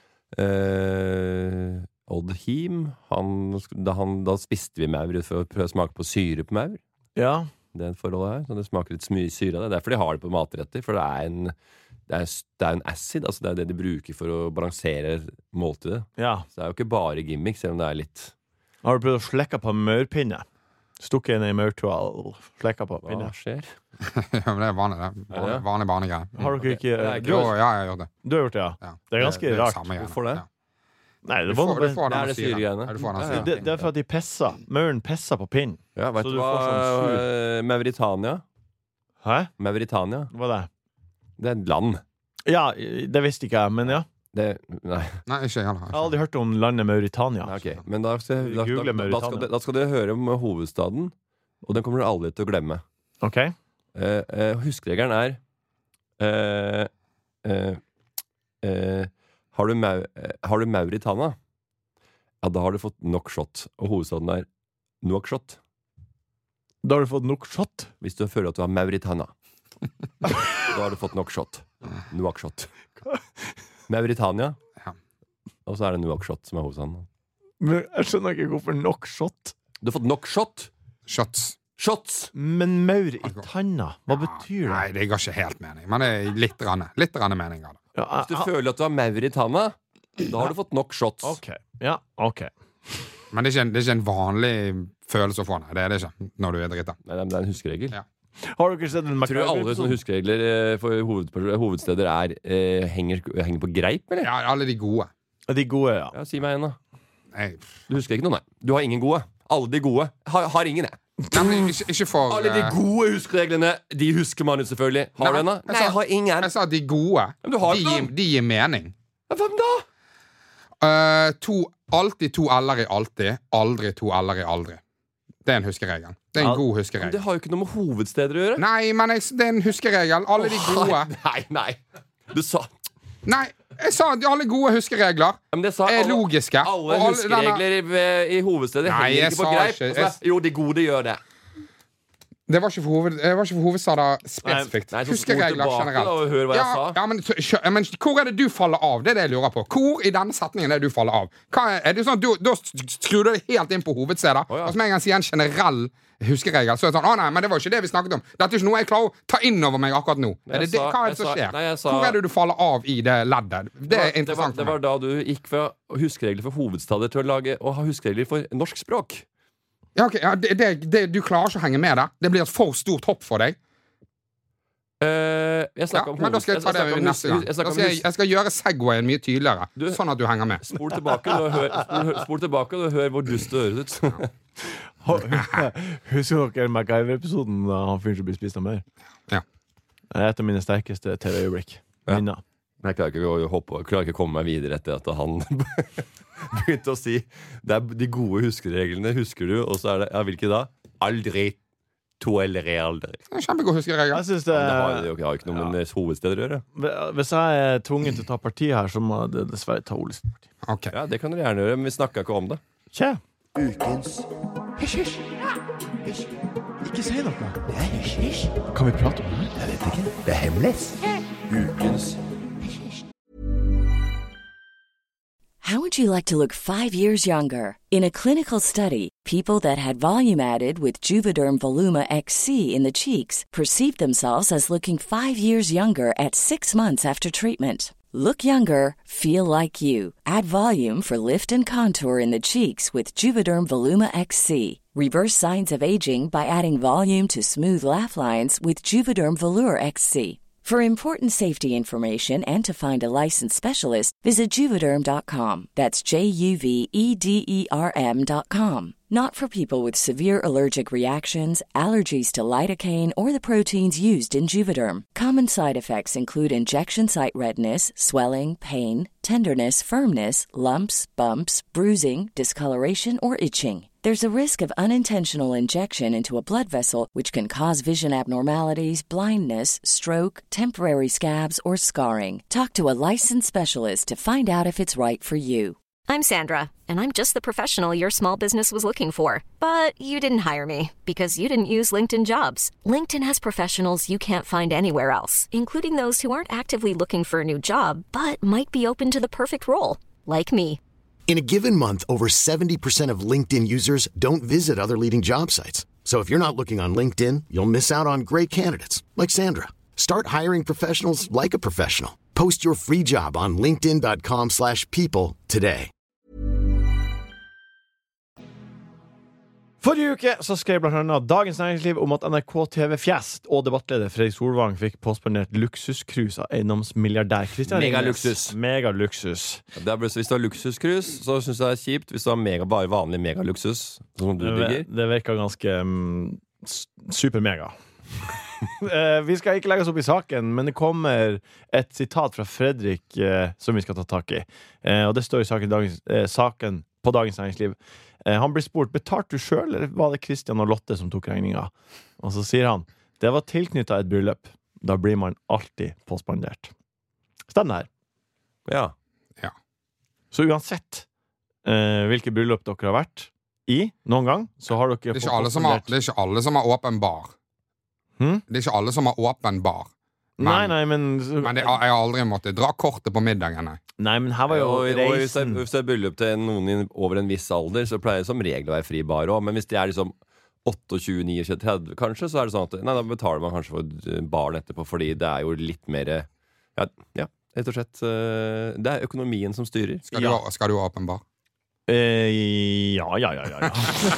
eh, Odd Him han, da, han, da spiste vi maur for å prøve å smake på syre på maur. Ja. Det forholdet her, så det smaker litt mye syre av det. Det er derfor de har det på matretter. For det er en, det er, det er en acid. Altså det er det de bruker for å balansere måltidet. ja. Så det er jo ikke bare gimmick, selv om det er litt Har du prøvd å slekke på maurpinne? Stukket inn i maurtua og slekka på Hva pinne? skjer? Ja, men det er vanlig, det. Er det Vanlig, det? vanlig barnegreie. Har dere ikke Det er du, Jo, har- ja, jeg har gjort det. du har gjort det, ja? Ja. Det er ganske rart. samme greiene. Hvorfor det? Ja. Nei, Du det, var får, noe, du får Det er den det syren. syregreiene. Ja, du får den Ja, ja. syren. det, det er for at de pisser. Mauren pisser på pinnen. Ja, vet Så du du hva får sånn sur- eh, Mauritania? Hæ? Mauritania? Hva er det? Det er et land. Ja, det visste ikke jeg, men ja. Det, nei. Nei, ikke jeg heller. Jeg har aldri hørt om landet Mauritania. Nei, ok. Men da, skal, Vi da, da, googler da, da, skal, Mauritania. da skal dere høre om hovedstaden, og den kommer dere aldri til å glemme. Ok? Eh, eh, Huskeregelen er eh, eh, eh, har, du mau, eh, har du Mauritania, ja, da har du fått nok shot. Og hovedstaden er Nouakchott. Da har du fått nok shot. Hvis du føler at du har Mauritania, da har du fått nok shot. Nouakchott. Mauritania, Ja. og så er det Nouakchott som er hovedstaden. Men jeg skjønner ikke hvorfor nok shot. Du har fått nok shot! Shots. Shots! Men maur i tanna, hva betyr det? Nei, det ga ikke helt mening. Men det er litt, rann, litt rann mening av det. Ja, Hvis du jeg- føler at du har Mauritania, da har du fått nok shots. ok, ja, ok. Men det er ikke en, det er ikke en vanlig følelse å få, nei. Det er det ikke når du er drita. Nei, det er en huskeregel. Ja. Har dere sett en Tror du alle sånne MacGyver-episode? huskeregler eh, for hoved, hovedsteder er, eh, henger, henger på greip, eller? Ja, alle de gode. De gode, ja. Ja, si meg en, da. Nei, Du husker ikke noe, nei? Du har ingen gode. Alle de gode har, har ingen, jeg. nei men ikke, ikke for Alle de eh, gode huskereglene, de husker man jo selvfølgelig. Har du en, da? jeg Nei, sa- jeg har ingen. Jeg sa at de gode, Men du har de, ikke gir, noen. de gir mening. Ja, hvem da? Eh, to, alltid to l-er i alltid, aldri to l-er i aldri. Det er en huskeregel. Det er en Ja, god Men huskeregel. det har jo ikke noe med hovedsteder å gjøre. Nei, men jeg, det er en huskeregel. Alle de gode. Nei, nei. Du sa Nei, jeg sa at alle gode huskeregler ja, men det sa er alle, logiske. alle og huskeregler i, i hovedsteder Nei, henger jeg ikke på sa greip. ikke- Og så er- Jo, de gode gjør det. Det var ikke for, hoved, det var ikke for hovedstader spesifikt. Nei, så spol Huskeregler tilbake generelt. da, og hør hva jeg ja, sa. ja, men, t- kjø- men hvor er det du faller av? Det er det jeg lurer på. Hvor i denne setningen er det du faller av? Hva er, er det sånn, at du, Da skrur du deg helt inn på hovedsteder. Å, ja. Og så med en gang sier en generell huskeregel, så er det sånn Å nei, men det var ikke det vi snakket om. Dette er ikke noe jeg klarer å ta inn over meg akkurat nå. Er det det, sa- hva er jeg det som sa- skjer? nei, jeg sa- Hvor er det du faller av i det leddet? Det er var- interessant det var, for det var meg. da du gikk fra huskeregler for hovedstader til å lage å ha huskeregler for norsk språk. Ja, ok, ja, det, det, det, du klarer ikke å henge med der. Det blir et for stort hopp for deg. Uh, jeg Ja, om men da skal jeg ta det om neste gang. jeg Da snakker om skal jeg, hus- jeg skal gjøre segwayen mye tydeligere, Du- sånn at du henger med. Spol tilbake og hør, spol, spol tilbake og hør hvor dust det høres ut. Husker dere MacGyver-episoden da han fyren som blir spist av mer? Ja. Det er et av mine sterkeste T V-øyeblikk. Ja. Minner. Jeg klarer ikke å hoppe Jeg klarer ikke å komme meg videre etter at han begynte å si det er de gode huskereglene, husker du? Og så er det, ja, hvilke da? Aldri, to eller aldri. Det er en Kjempegod huskeregel. Jeg synes det, Det har, det har ikke noe med hovedsteder å gjøre. Hvis jeg er tvungen til å ta parti her, så må jeg dessverre ta Oles parti. Ok. Ja, det kan dere gjerne gjøre, men vi snakket ikke om det. Kjæ. Ukens hysj, hysj. Hysj. Ikke si noe. Det er hysj, hysj. Kan vi prate om det? Jeg vet ikke. Det er hemmelig. Ukens How would you like to look five years younger? In a clinical study, people that had volume added with Juvederm Voluma X C in the cheeks perceived themselves as looking five years younger at six months after treatment. Look younger, feel like you. Add volume for lift and contour in the cheeks with Juvederm Voluma X C. Reverse signs of aging by adding volume to smooth laugh lines with Juvederm Volure X C. For important safety information and to find a licensed specialist, visit Juvederm dot com. That's J U V E D E R M dot com. Not for people with severe allergic reactions, allergies to lidocaine, or the proteins used in Juvederm. Common side effects include injection site redness, swelling, pain, tenderness, firmness, lumps, bumps, bruising, discoloration, or itching. There's a risk of unintentional injection into a blood vessel, which can cause vision abnormalities, blindness, stroke, temporary scabs, or scarring. Talk to a licensed specialist to find out if it's right for you. I'm Sandra, and I'm just the professional your small business was looking for. But you didn't hire me because you didn't use LinkedIn Jobs. LinkedIn has professionals you can't find anywhere else, including those who aren't actively looking for a new job, but might be open to the perfect role, like me. In a given month, over seventy percent of LinkedIn users don't visit other leading job sites. So if you're not looking on LinkedIn, you'll miss out on great candidates like Sandra. Start hiring professionals like a professional. Post your free job on linkedin dot com slash people today. Forrige uke så skrev blant annet Dagens Næringsliv om at N R K T V-Fjes og debattleder Fredrik Solvang fikk påspandert luksuscruise av eiendomsmilliardær Kristian Megaluksus. Megaluksus. Det er, hvis du har luksuscruise, så synes jeg det er kjipt. Hvis du har mega, bare vanlig megaluksus, som du Det, bygger. det virker ganske um, supermega. Eh, vi skal ikke legge oss opp i saken, men det kommer et sitat fra Fredrik eh, som vi skal ta tak i. Eh, og det står i saken, dagens, eh, saken på Dagens Næringsliv. Eh, han blir spurt, betalt du selv, eller var det Kristian og Lotte som tok regninga? Og så sier han, det var tilknyttet et bryllup. Da blir man alltid påspandert. Stemmer det her? Ja. Ja. Så uansett eh, hvilke bryllup dere har vært i, noen gang, så har dere Det er ikke alle som har, det er ikke alle som har åpen bar. Hmm? Det er ikke alle som har åpen bar. Men, Nei, nei, men men det, jeg har aldri måttet dra kortet på middagen. Nei. Nei, men her var jo Og, og hvis, det, reisen hvis det er bryllup til noen i, over en viss alder, så pleier det som regel å være fri bar også. Men hvis det er liksom tjueåtte, niogtjue, tretti kanskje, så er det sånn at nei, da betaler man kanskje for baren etterpå, fordi det er jo litt mer Ja, ja rett og slett eh, det er økonomien som styrer. Skal, du, ha- skal du ha åpen bar? eh, Ja, ja, ja, ja, ja.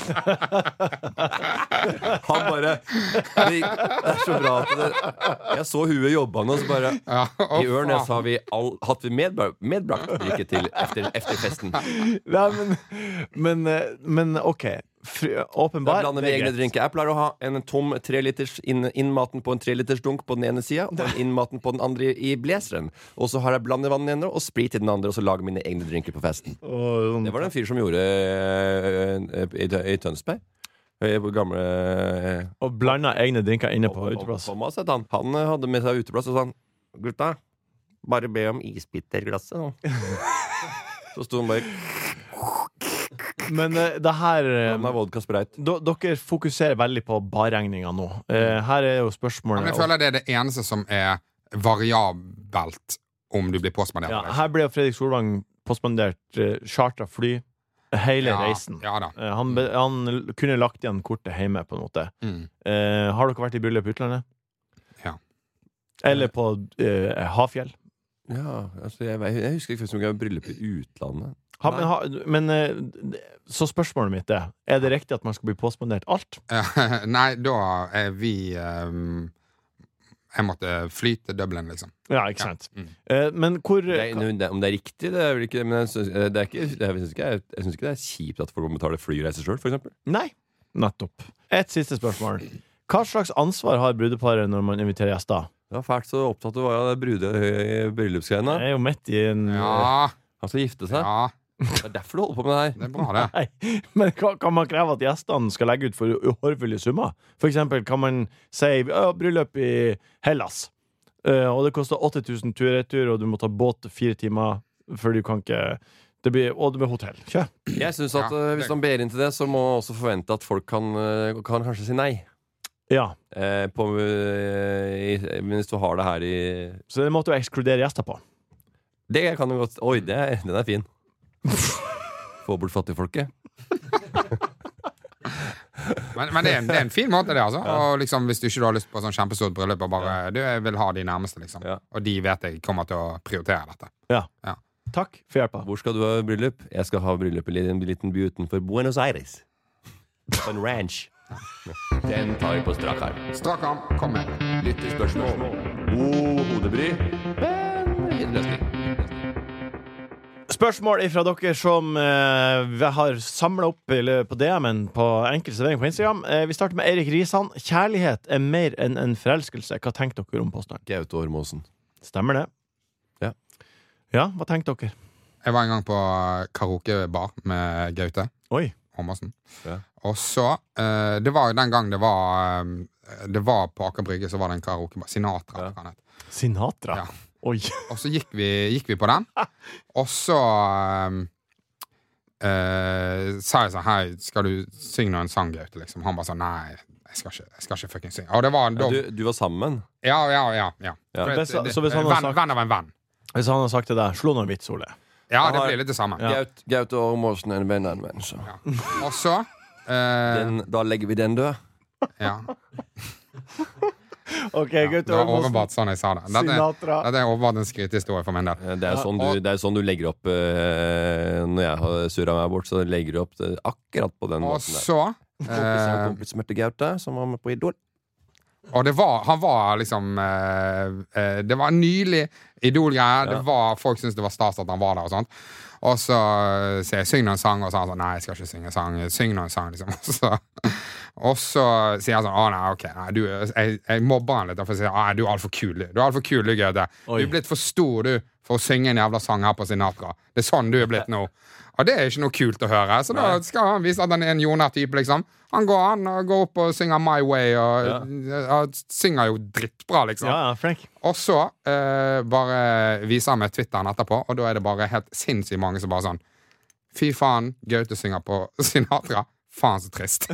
Han bare det, det er så bra at det, jeg så huet jobba nå, så bare Ja, å, I Ørnes faen. har vi all, hatt vi medbrakt, medbrakt drikke til efter, efter festen. Nei, men, men, eh, men ok Fri, Da åpenbar blander vi egne drinker. Jeg pleier å ha en tom treliters inn, innmaten på en treliters dunk på den ene sida, og en innmaten på den andre i blazeren. Og så har jeg blandevann i den ene og sprit i den andre, og så lager mine egne drinker på festen. Det var det en fyr som gjorde eh, i, i Tønsberg. I gamle eh, Og blanda egne drinker inne på uteplass. Thomas het han. Han eh, hadde med seg uteplass og sa han, gutta, bare be om isbitterglasset nå. Så sto han bare Men eh, det her eh, Han har vodka spreit. do, Dere fokuserer veldig på barregninga nå. Eh, her er jo spørsmålet Men jeg føler det er det eneste som er variabelt om du blir påspandert. ja, av det. Her ble jo Fredrik Solvang påspandert eh, chartra fly hele Ja, reisen. ja da. Eh, han, be, han kunne lagt igjen kortet hjemme, på en måte. Mm. Eh, har dere vært i bryllup i utlandet? Ja. Eller på eh, Hafjell? Ja, altså jeg, jeg husker ikke om jeg var i bryllup i utlandet. Ha, men ha, men eh, så spørsmålet mitt er Er det riktig at man skal bli påspandert alt? Nei, da er vi um, jeg måtte fly til Dublin, liksom. Ja, ikke sant. Ja. Mm. Eh, men hvor Det er, det, om det er riktig, det er vel ikke Men jeg syns, det er ikke, det, jeg syns ikke, jeg syns ikke det er kjipt at folk må betale flyreiser sjøl, for eksempel. Nei, nettopp. Et siste spørsmål. Hva slags ansvar har brudeparet når man inviterer gjester? Det var fælt så opptatt du var av det brude bryllupsgreiene. Jeg er jo midt i en Ja, Han skal gifte seg. ja, Det er derfor du holder på med det her. det er bra, det. Nei, men kan, kan man kreve at gjestene skal legge ut for uhorvelige summer? For eksempel kan man si ja, bryllup i Hellas, uh, og det koster åtte tusen tur-retur, og du må ta båt fire timer, for du kan ikke det blir, og det blir hotell. Kjø. Jeg synes at Ja, uh, det- Hvis man ber inn til det, så må man også forvente at folk kan, uh, kan kanskje si nei. Ja, Eh, på, uh, i, men hvis du har det her i så det måtte jo ekskludere gjester på. Det kan du godt Oi, det er, den er fin. Få bort fattigfolket. Men, men det, er en, det er en fin måte, det, altså. Og liksom, hvis du ikke har lyst på sånn kjempestort bryllup, og bare du jeg vil ha de nærmeste, liksom. Ja. Og de vet jeg kommer til å prioritere dette. Ja. Ja. Takk for hjelpa. Hvor skal du ha bryllup? Jeg skal ha bryllup i en liten by utenfor Buenos Aires. På en ranch. Den tar vi på strak arm. Strak arm, kom med. Lyttespørsmål. God hodebry, men fin løsning. Spørsmål fra dere som eh, vi har samlet opp eller på D M-en på enkel servering på Instagram. Eh, vi starter med Eirik Risan. Kjærlighet er mer enn en forelskelse. Hva tenker dere om påstanden? Gaute Ormåsen. Stemmer det? Ja. Ja, hva tenker dere? Jeg var en gang på karaokebar med Gaute Oi. Håmassen. Ja. Og så eh, Det var jo den gang det var eh, Det var på Aker Brygge, så var det en karaokebar. Sinatra. Ja. Kan det hete. Sinatra? Ja. Oi. Og så gikk vi, gikk vi på den. Og så um, uh, sa jeg sånn Hei, skal du synge noen sang, Gaute? Liksom. Han bare sånn Nei, jeg skal ikke, jeg skal ikke fucking synge. Og det var, Ja, du, du var sammen? ja, ja, ja, ja. Ja. For Hvis- det- så hvis han hadde venn, sagt- venn av en venn. Hvis han har sagt til deg, slå noen vits, Ole. Ja, det Aha. blir litt det samme. Ja. Gaute Gaute Ormåsen er en venn av en venn, så Ja. Og så uh, den, Da legger vi den død. Ja. Ok, Ja, Gaute det var Ormåsen. åpenbart sånn jeg sa det. Dette, Sinatra. dette er åpenbart en skrytehistorie for min del. Eh, Det er, sånn du, og- det er sånn du legger opp eh, Når jeg har surra meg bort, så legger du opp det akkurat på den Og måten der. så Kompis av en eh, kompis som heter Gaute, som var med på Idol. Og det var, han var liksom eh, eh, Det var nylig Idol-greier. Ja. Det var, folk syntes det var stas at han var der. Og sånt Og så eh, sier jeg 'syng noen sang', og så er han sånn 'nei, jeg skal ikke synge sang'. Syng noen sang, liksom. Og så, og så sier han sånn 'å nei, ok, nei, du, jeg, jeg mobber han litt', for å si 'ah, du er altfor kul, du. Du er altfor kul, du, Gaute. Oi. Du er blitt for stor, du, for å synge en jævla sang her på Sinatra. Det er sånn du er blitt nå'. Og det er ikke noe kult å høre. Så da skal han vise at han er en Jonar-type, liksom. Han går an og går opp og synger 'My Way', og ja. synger jo drittbra, liksom. Ja, ja, Frank. Og så eh, bare viser han meg Twitteren etterpå, og da er det bare helt sinnssykt mange som bare sånn Fy faen, Gaute synger på Sinatra. Faen, så trist.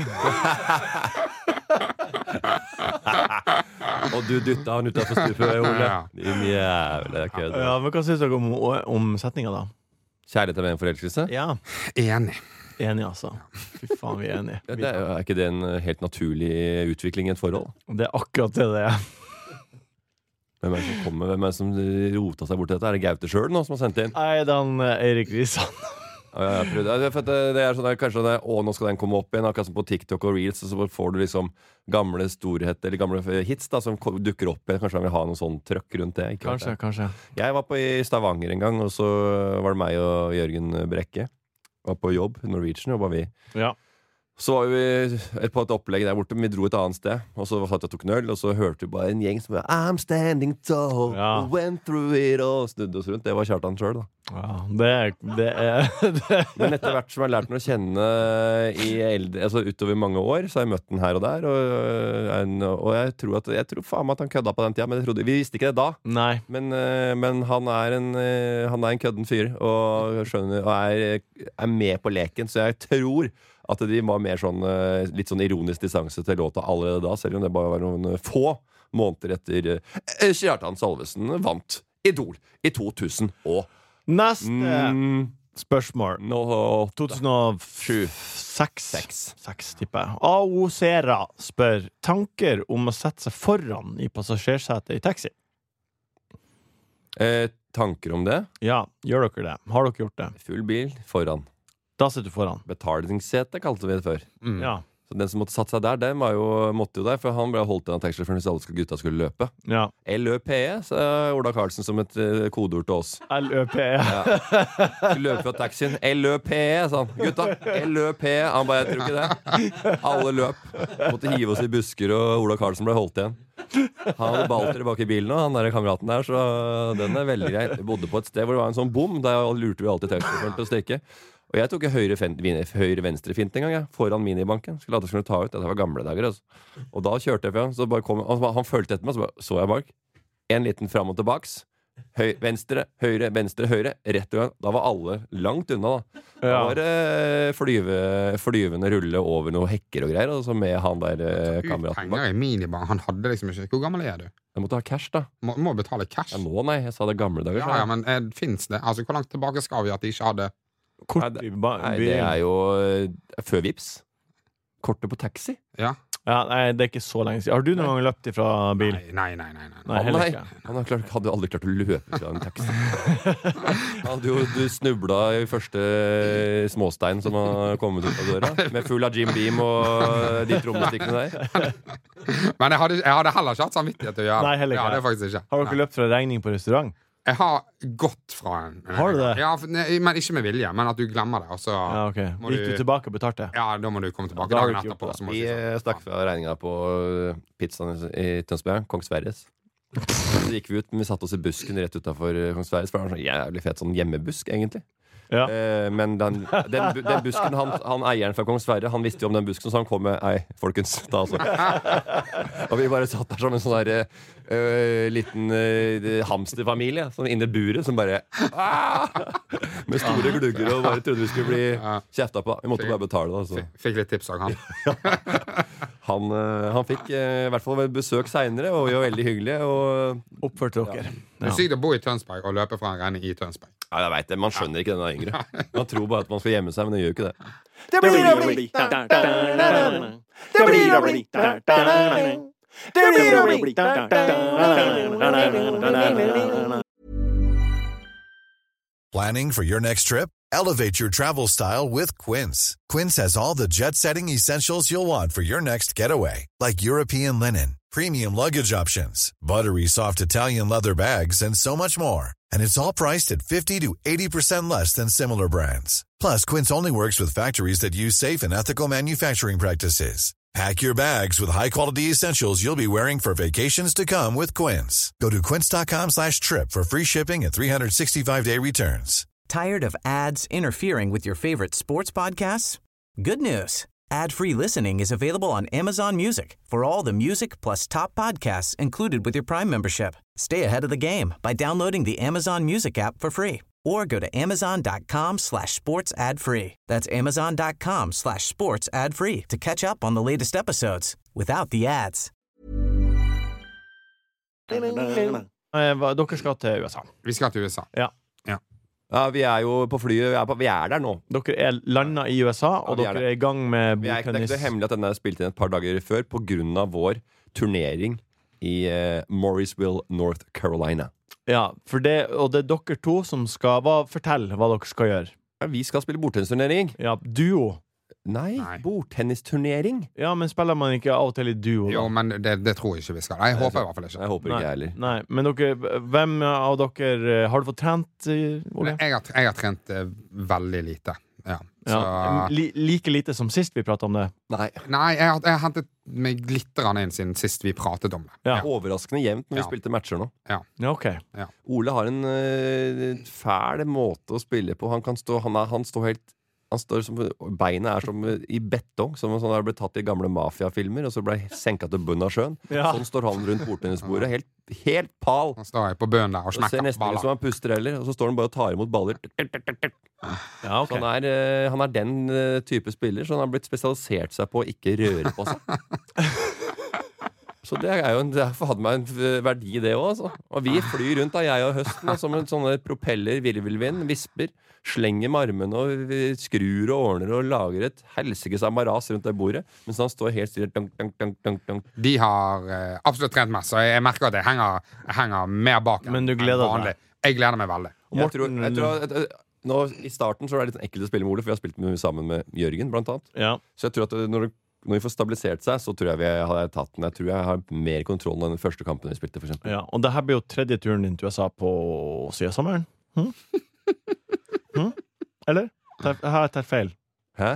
Og du dytta han utafor stupet, Ole. Ja. Din jævla kødd. Ja, men hva syns dere om, om setninga, da? Kjærlighet er med en forelskelse? Ja. Enig. Enig, altså. Fy faen, vi er enige. Ja, det er, er ikke det en eh, helt naturlig utvikling i et forhold? Det er akkurat det det er. Hvem er det som kommer? Hvem er det som rota seg bort til dette? Er det Gaute sjøl nå som har sendt inn? Nei, den eh, Eirik Risan. Ja, jeg har prøvd. Ja, det er for at det- det er sånn der, kanskje det, å, nå skal den komme opp igjen, akkurat som på TikTok og Reels, og så får du liksom gamle storheter, eller gamle hits da, som ko- dukker opp igjen. Kanskje han vil ha noe sånn trøkk rundt det. Ikke vet Kanskje, jeg. kanskje. Jeg var på i Stavanger en gang, og så var det meg og Jørgen Brekke. Var på jobb, Norwegian jobba vi. Ja. Så var vi på et opplegg der borte, men vi dro et annet sted. Og så satt jeg og tok en øl, og så hørte vi bare en gjeng som bare I'm standing tall, Ja. went through it all. Snudde oss rundt. Det var Kjartan sjøl, da. Ja, det er, det er det. Men etter hvert som jeg har lært den å kjenne i eldre, altså utover mange år, så har jeg møtt den her og der. Og, en, og jeg tror at Jeg tror faen meg at han kødda på den tida, men jeg trodde, vi visste ikke det da. Nei. Men, eh, men han, er en, eh, han er en kødden fyr, og, skjønner, og er, er med på leken, så jeg tror at de var mer sånn eh, litt sånn ironisk distanse til låta allerede da, selv om det bare var noen eh, få måneder etter eh, Kjartan Salvesen vant Idol i to tusen og Neste mm, spørsmål. nå, to tusen og seks. Seks, tipper jeg. Ao Sera spør tanker om å sette seg foran i passasjersetet i taxi. eh, tanker om det? Ja, gjør dere det? Har dere gjort det? Full bil foran. Da sitter du foran. Betalingssete kalte vi det før. Mm. Ja. Så den som måtte satt seg der, den var jo, måtte jo der, for han ble holdt igjen av taxisjåføren hvis alle gutta skulle løpe. Ja. L Ø P E, sa Ola Karlsen som et uh, kodeord til oss. L Ø P E. Ja. Skulle løpe fra taxien. L Ø P E, sa han. Gutta, L Ø P E. Han bare, jeg tror ikke det. Alle løp. Måtte hive oss i busker, og Ola Karlsen ble holdt igjen. Han hadde balter bak i bilen, og han der kameraten der, så den er veldig grei. Vi bodde på et sted hvor det var en sånn bom, der lurte vi alltid taxisjåføren til å stikke. Og jeg tok høyre-venstre-fint en gang, jeg, foran minibanken. Skulle lade skulle ta ut, dette var gamle dager, altså. Og da kjørte jeg for han, så bare kom han, han følte etter meg, så bare, så jeg bak. En liten fram og tilbaks. Høy, venstre, høyre, venstre, høyre. Rett og gang. Da var alle langt unna, da. Da var det flyve, flyvende rulle over noen hekker og greier, og så med han der eh, kameraten. Penger i minibank, han hadde liksom ikke. Hvor gammel er du? Jeg måtte ha cash, da. Må, må betale cash? Ja, nå, nei. Jeg sa det gamle dager. Ja, ja, men eh, finnes det? Altså, hvor langt tilbake skal vi at de ikke hadde Kort, nei, det, nei, det er jo uh, før Vips. Kortet på taxi. Ja. Ja, nei, det er ikke så lenge siden. Har du noen gang løpt ifra bil? Nei, nei, nei, nei, nei. Nei, nei. Han hadde, klart, hadde aldri klart å løpe fra en taxi. Han, du, du snubla i første småstein som har kommet ut av døra, med full av Jim Beam og de trommestikkene der. Men jeg hadde, jeg hadde heller ikke hatt samvittighet til å gjøre. Nei, heller ikke. Ja, det er faktisk ikke. Har dere Nei. løpt fra regning på restaurant? Jeg har gått fra en, en Har du det? Ja, ne, men ikke med vilje, men at du glemmer det. Og så Ja, ok. må Gikk du tilbake og betalte? Ja, da må du komme tilbake Ja, da har du dagen ikke etterpå. gjort Så må Vi du si sånn, eh, stakk fra regninga på uh, pizzaen i Tønsberg, Kong Sverres. Så gikk vi ut, men vi satte oss i busken rett utenfor Kong Sverres, for det var en sånn jævlig fet sånn hjemmebusk, egentlig. Ja. Eh, men den, den, bu- den busken, han, han eieren fra Kong Sverre, han visste jo om den busken, så han kom med ei, folkens, ta altså. Og vi bare satt der som en sånn der uh, liten uh, hamsterfamilie, sånn inne i buret, som bare ah! Med store glugger og bare trodde vi skulle bli kjefta på. Vi måtte bare betale det. Altså. F- Fikk litt tips av han. Han, uh, han fikk uh, i hvert fall besøk seinere, og vi var veldig hyggelige. Og Oppførte dere? Det er sykt å bo i Tønsberg og løpe fra en regning i Tønsberg. ja, jeg vet det, man skjønner ikke denne yngre. Man tror bare at man skal gjemme seg, men det gjør ikke det. Det blir å bli Det blir å bli Det blir å bli Planning for your next trip? Elevate your travel style with Quince. Quince has all the jet-setting essentials you'll want for your next getaway, like European linen, premium luggage options, buttery soft Italian leather bags, and so much more. And it's all priced at fifty to eighty percent less than similar brands. Plus, Quince only works with factories that use safe and ethical manufacturing practices. Pack your bags with high-quality essentials you'll be wearing for vacations to come with Quince. Go to quince.com slash trip for free shipping and three sixty-five day returns. Tired of ads interfering with your favorite sports podcasts? Good news. Ad-free listening is available on Amazon Music for all the music plus top podcasts included with your Prime membership. Stay ahead of the game by downloading the Amazon Music app for free or go to amazon.com slash sports ad free. That's amazon.com slash sports ad free to catch up on the latest episodes without the ads. Eh, hva- Dere skal til U S A. Vi skal til U S A. Ja. Ja, vi er jo på flyet, vi er, på, vi er der nå. Dere er landa i U S A, og Ja, vi er dere er i gang med Vi er, det er ikke bordtennis. så hemmelig at denne er spilt inn et par dager før på grunn av vår turnering i eh, Morrisville, North Carolina. Ja, for det, og det er dere to som skal hva, fortelle hva dere skal gjøre. Ja, vi skal spille bordtennisturnering. Ja, duo. Nei, Nei. bordtennisturnering. Ja, men spiller man ikke av og til i duo? da? Jo, men det, det tror jeg ikke vi skal. Jeg håper i hvert fall ikke. Jeg håper ikke jeg heller. Nei, men dere, hvem av dere eh, har du fått trent, eh, Ole? Jeg har, jeg har trent eh, veldig lite. Ja. Så, Ja, li, like lite som sist vi pratet om det. Nei. nei, jeg har, jeg har hentet meg litt grann inn siden sist vi pratet om det. Ja. Overraskende jevnt når vi Ja. spilte matcher nå. Ja, ok. Ole har en øh, fæl måte å spille på. Han kan stå, han, er, han står helt han står som, Beinet er som i betong, som en sånn der ble tatt i gamle mafiafilmer, og så ble senka til bunnen av sjøen. Ja. Sånn står han rundt bordtennisbordet. Helt, helt pal. Han står på bøen der og Det ser smekker nesten ut som baller. han puster heller, og så står han bare og tar imot baller. Ja, ok. Så han er, øh, han er den øh, type spiller, så han har blitt spesialisert seg på å ikke røre på seg. Så det er jo en, det hadde meg en verdi, det òg. Altså. Og vi flyr rundt, da, jeg og Høsten, da, som en sånne propeller, virvelvind, visper. Slenger med armene og vi skrur og ordner og lager et helsikes amaras rundt det bordet. Mens han står helt stille. Dunk, dunk, dunk, dunk, dunk. De har eh, absolutt trent mest, så jeg merker at jeg henger, jeg henger mer bak enn Men du enn gleder deg? vanlig. Jeg gleder meg veldig. Jeg tror, jeg tror at, at, nå, I starten så er det litt ekkelt å spille med Ole, for vi har spilt med, sammen med Jørgen, blant annet. Ja. Så jeg tror at når du når vi får stabilisert seg, så tror jeg vi har tatt den. Jeg tror jeg har mer kontroll enn den første kampen vi spilte, for eksempel. Ja, og det her blir jo tredje turen din til U S A på siden sommeren. Hm? Hm? Eller? Jeg har tatt feil. Hæ?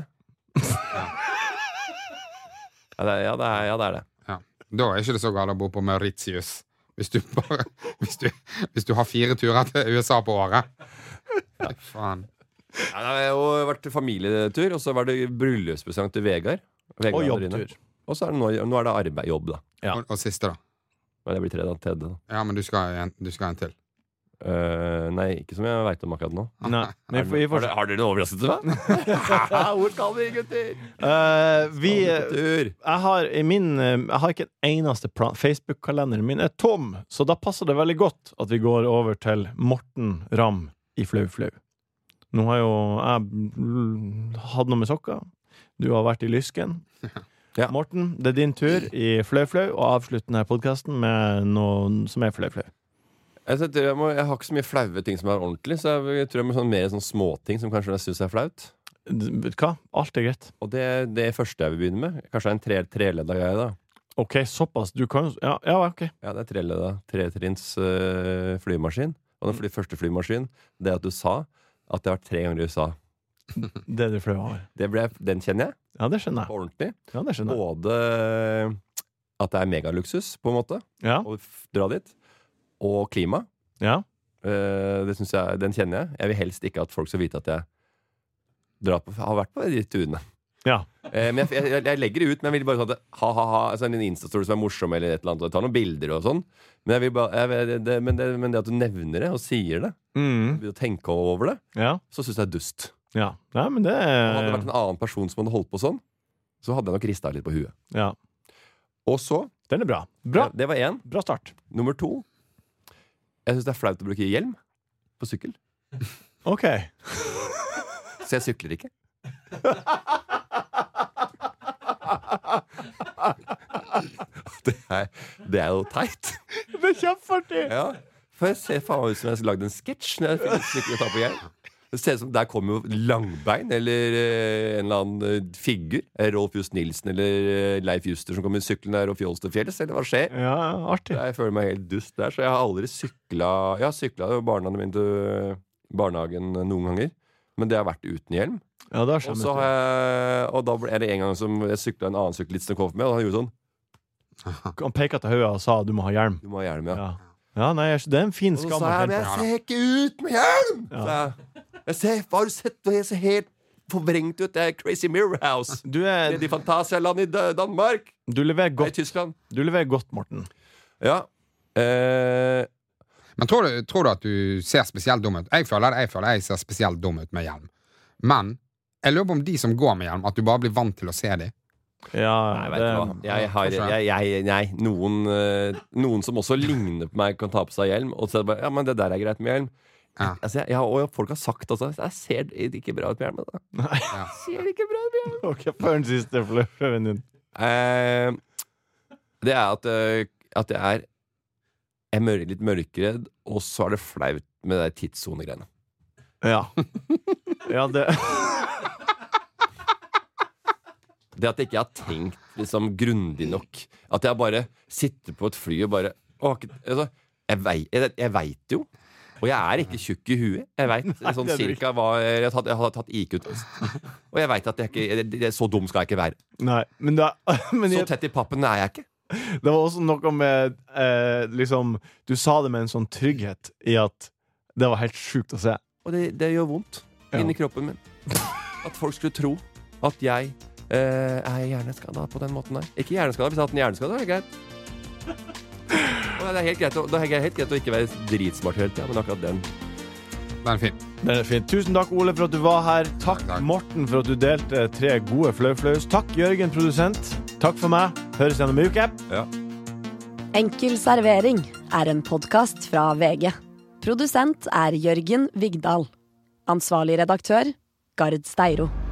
Ja, det er, ja, det er, ja, det er det. Ja. Da er ikke det så galt å bo på Mauritius. Hvis du, bare, hvis, du, hvis du har fire turer til U S A på året. Nei, faen. Ja, det har jo vært familietur, og så var det bryllupspresang til Vegard. Vegard Og Andrine. jobbtur. Og så er det nå, nå er det arbeid, jobb, da. Ja. Og, og siste, da. Men det blir tre, da. Ted, da. Ja, men du skal ha en, du skal ha en til. Uh, nei, ikke som jeg vet om akkurat nå. Nei, men Er vi det, får har, dere, har dere noe overraskelse til meg? Hvor skal vi, gutter? Eh, vi, Skal vi på tur? jeg har i min eh, Jeg har ikke en eneste plan. Facebook-kalenderen min er tom, så da passer det veldig godt at vi går over til Morten Ramm i Flau Flau. Nå har jo jeg mm, hatt noe med sokker. Du har vært i lysken. Ja. Morten, det er din tur i Flau Flau, og avslutt denne podcasten med noe som er Flau Flau. Jeg, tror jeg, må, jeg har ikke så mye flaue ting som er ordentlig, så jeg, jeg tror jeg må sånn mer sånn småting som kanskje jeg synes er flaut. D- Vet du hva? Alt er greit. Og det det første jeg vil begynne med. Kanskje en tre, treledda greie, da. Ok, såpass. Du kan jo Ja, ja, ok. Ja, det er treledda. Tretrinns uh, flymaskin. Og den fly, første flymaskin, det at du sa at det har vært tre ganger i U S A. Det er det flaue har. Det ble, den kjenner jeg. Ja, det skjønner På jeg. ordentlig. Ja, det skjønner jeg. Både at det er megaluksus, på en måte, Ja, å f- dra dit. Og klima. ja. Eh, det synes jeg, den kjenner jeg. Jeg vil helst ikke at folk skal vite at jeg drar på, har vært på de turene. Ja. Eh, men jeg, jeg, jeg legger det ut, men jeg vil bare sånn at det- ha, ha, ha, altså en Insta-story som er morsom, eller et eller annet, og jeg tar noen bilder og sånn. Men, jeg vil bare, jeg, det, men, det, men det at du nevner det, og sier det, Mm. begynner å tenke over det, Ja. så synes jeg det er dust. Ja. Ja, men det Hadde det vært er en annen person som hadde holdt på sånn, så hadde jeg nok ristet litt på huet. Ja. Og så, Den er bra. Bra. det var en. Bra start. Nummer to, jeg synes det er flaut å bruke hjelm på sykkel. Ok. Så jeg sykler ikke. Det er, det er jo teit. Det er kjempeartig! Ja, for jeg ser faen ut som jeg har lagd en sketsj når jeg sykler og tar på hjelm. Det ser ut som Der kommer jo Langbein eller eh, en eller annen eh, figur. Eh, Rolf Just Nilsen eller eh, Leif Juster som kommer i sykkelen der og fjols til fjells. Eller hva skjer? Ja, artig. Jeg føler meg helt dust der, så jeg har aldri sykla. Jeg har sykla barna mine til barnehagen noen ganger, men det har vært uten hjelm. Ja, da Og, skjønner så har jeg. jeg, og da ble- er det en gang som jeg sykla en annen sykkelist som kom med, og han gjorde sånn. Han peka til hodet og sa du må ha hjelm. Du må ha hjelm, ja. Ja, ja nei, jeg- det er en fin Og så skam. sa å jeg, men tenke jeg på. ser ikke ut med hjelm! Ja. Så jeg, jeg ser, har du sett det? Jeg ser helt forvrengt ut. Det er Crazy Mirror House. Du, er, Nede i Fantasialand i Da- Danmark. du leverer Nei, i godt, Tyskland. du leverer godt, Morten. Ja. Eh, Men tror du, tror du at du ser spesielt dum ut? Jeg føler, jeg føler jeg ser spesielt dum ut med hjelm. Men jeg lurer på om de som går med hjelm, at du bare blir vant til å se dem. Ja, nei, vet du hva. Jeg har, jeg, jeg, nei, noen, eh, noen som også ligner på meg, kan ta på seg hjelm. Og så er det bare, ja, men det der er greit med hjelm. Ja. Altså, jeg, ja, og folk har sagt altså, jeg ser det ikke bra ut med hjelm. Da. Nei. Ja. Ser det ikke bra ut med hjelm? Ok, før den siste fløven din. Eh, det er at, eh, at jeg er Jeg er mør- litt mørkredd, og så er det flaut med de tidssonegreiene. Ja. Ja, det Det at jeg ikke har tenkt liksom grundig nok. At jeg bare sitter på et fly og bare å, ikke- altså, Jeg vei- jeg, jeg veit jo. Og jeg er ikke tjukk i huet. Jeg veit sånn det er du cirka hva Jeg har tatt, jeg har tatt I Q-test. Og jeg veit at jeg ikke det, det, Så dum skal jeg ikke være. Nei, men, da, men Så jeg, tett i pappen er jeg ikke. det var også noe med eh, liksom, du sa det med en sånn trygghet i at det var helt sjukt å se. Og det, det gjør vondt Ja. inni kroppen min. At folk skulle tro at jeg eh, er hjerneskada på den måten der. Ikke hjerneskada. Hvis jeg har hatt en hjerneskade, er det greit. Og det er helt greit å, det er helt greit å ikke være dritsmart hele tida, men akkurat den Den er fin. Den er fin. Tusen takk, Ole, for at du var her. Takk, Takk, takk. Morten, for at du delte tre gode flau-flaus. Takk, Jørgen, produsent. Takk for meg. Høres igjen om en uke. Enkel servering er en podcast fra V G. Produsent er Jørgen Vigdal. Ansvarlig redaktør, Gard Steiro.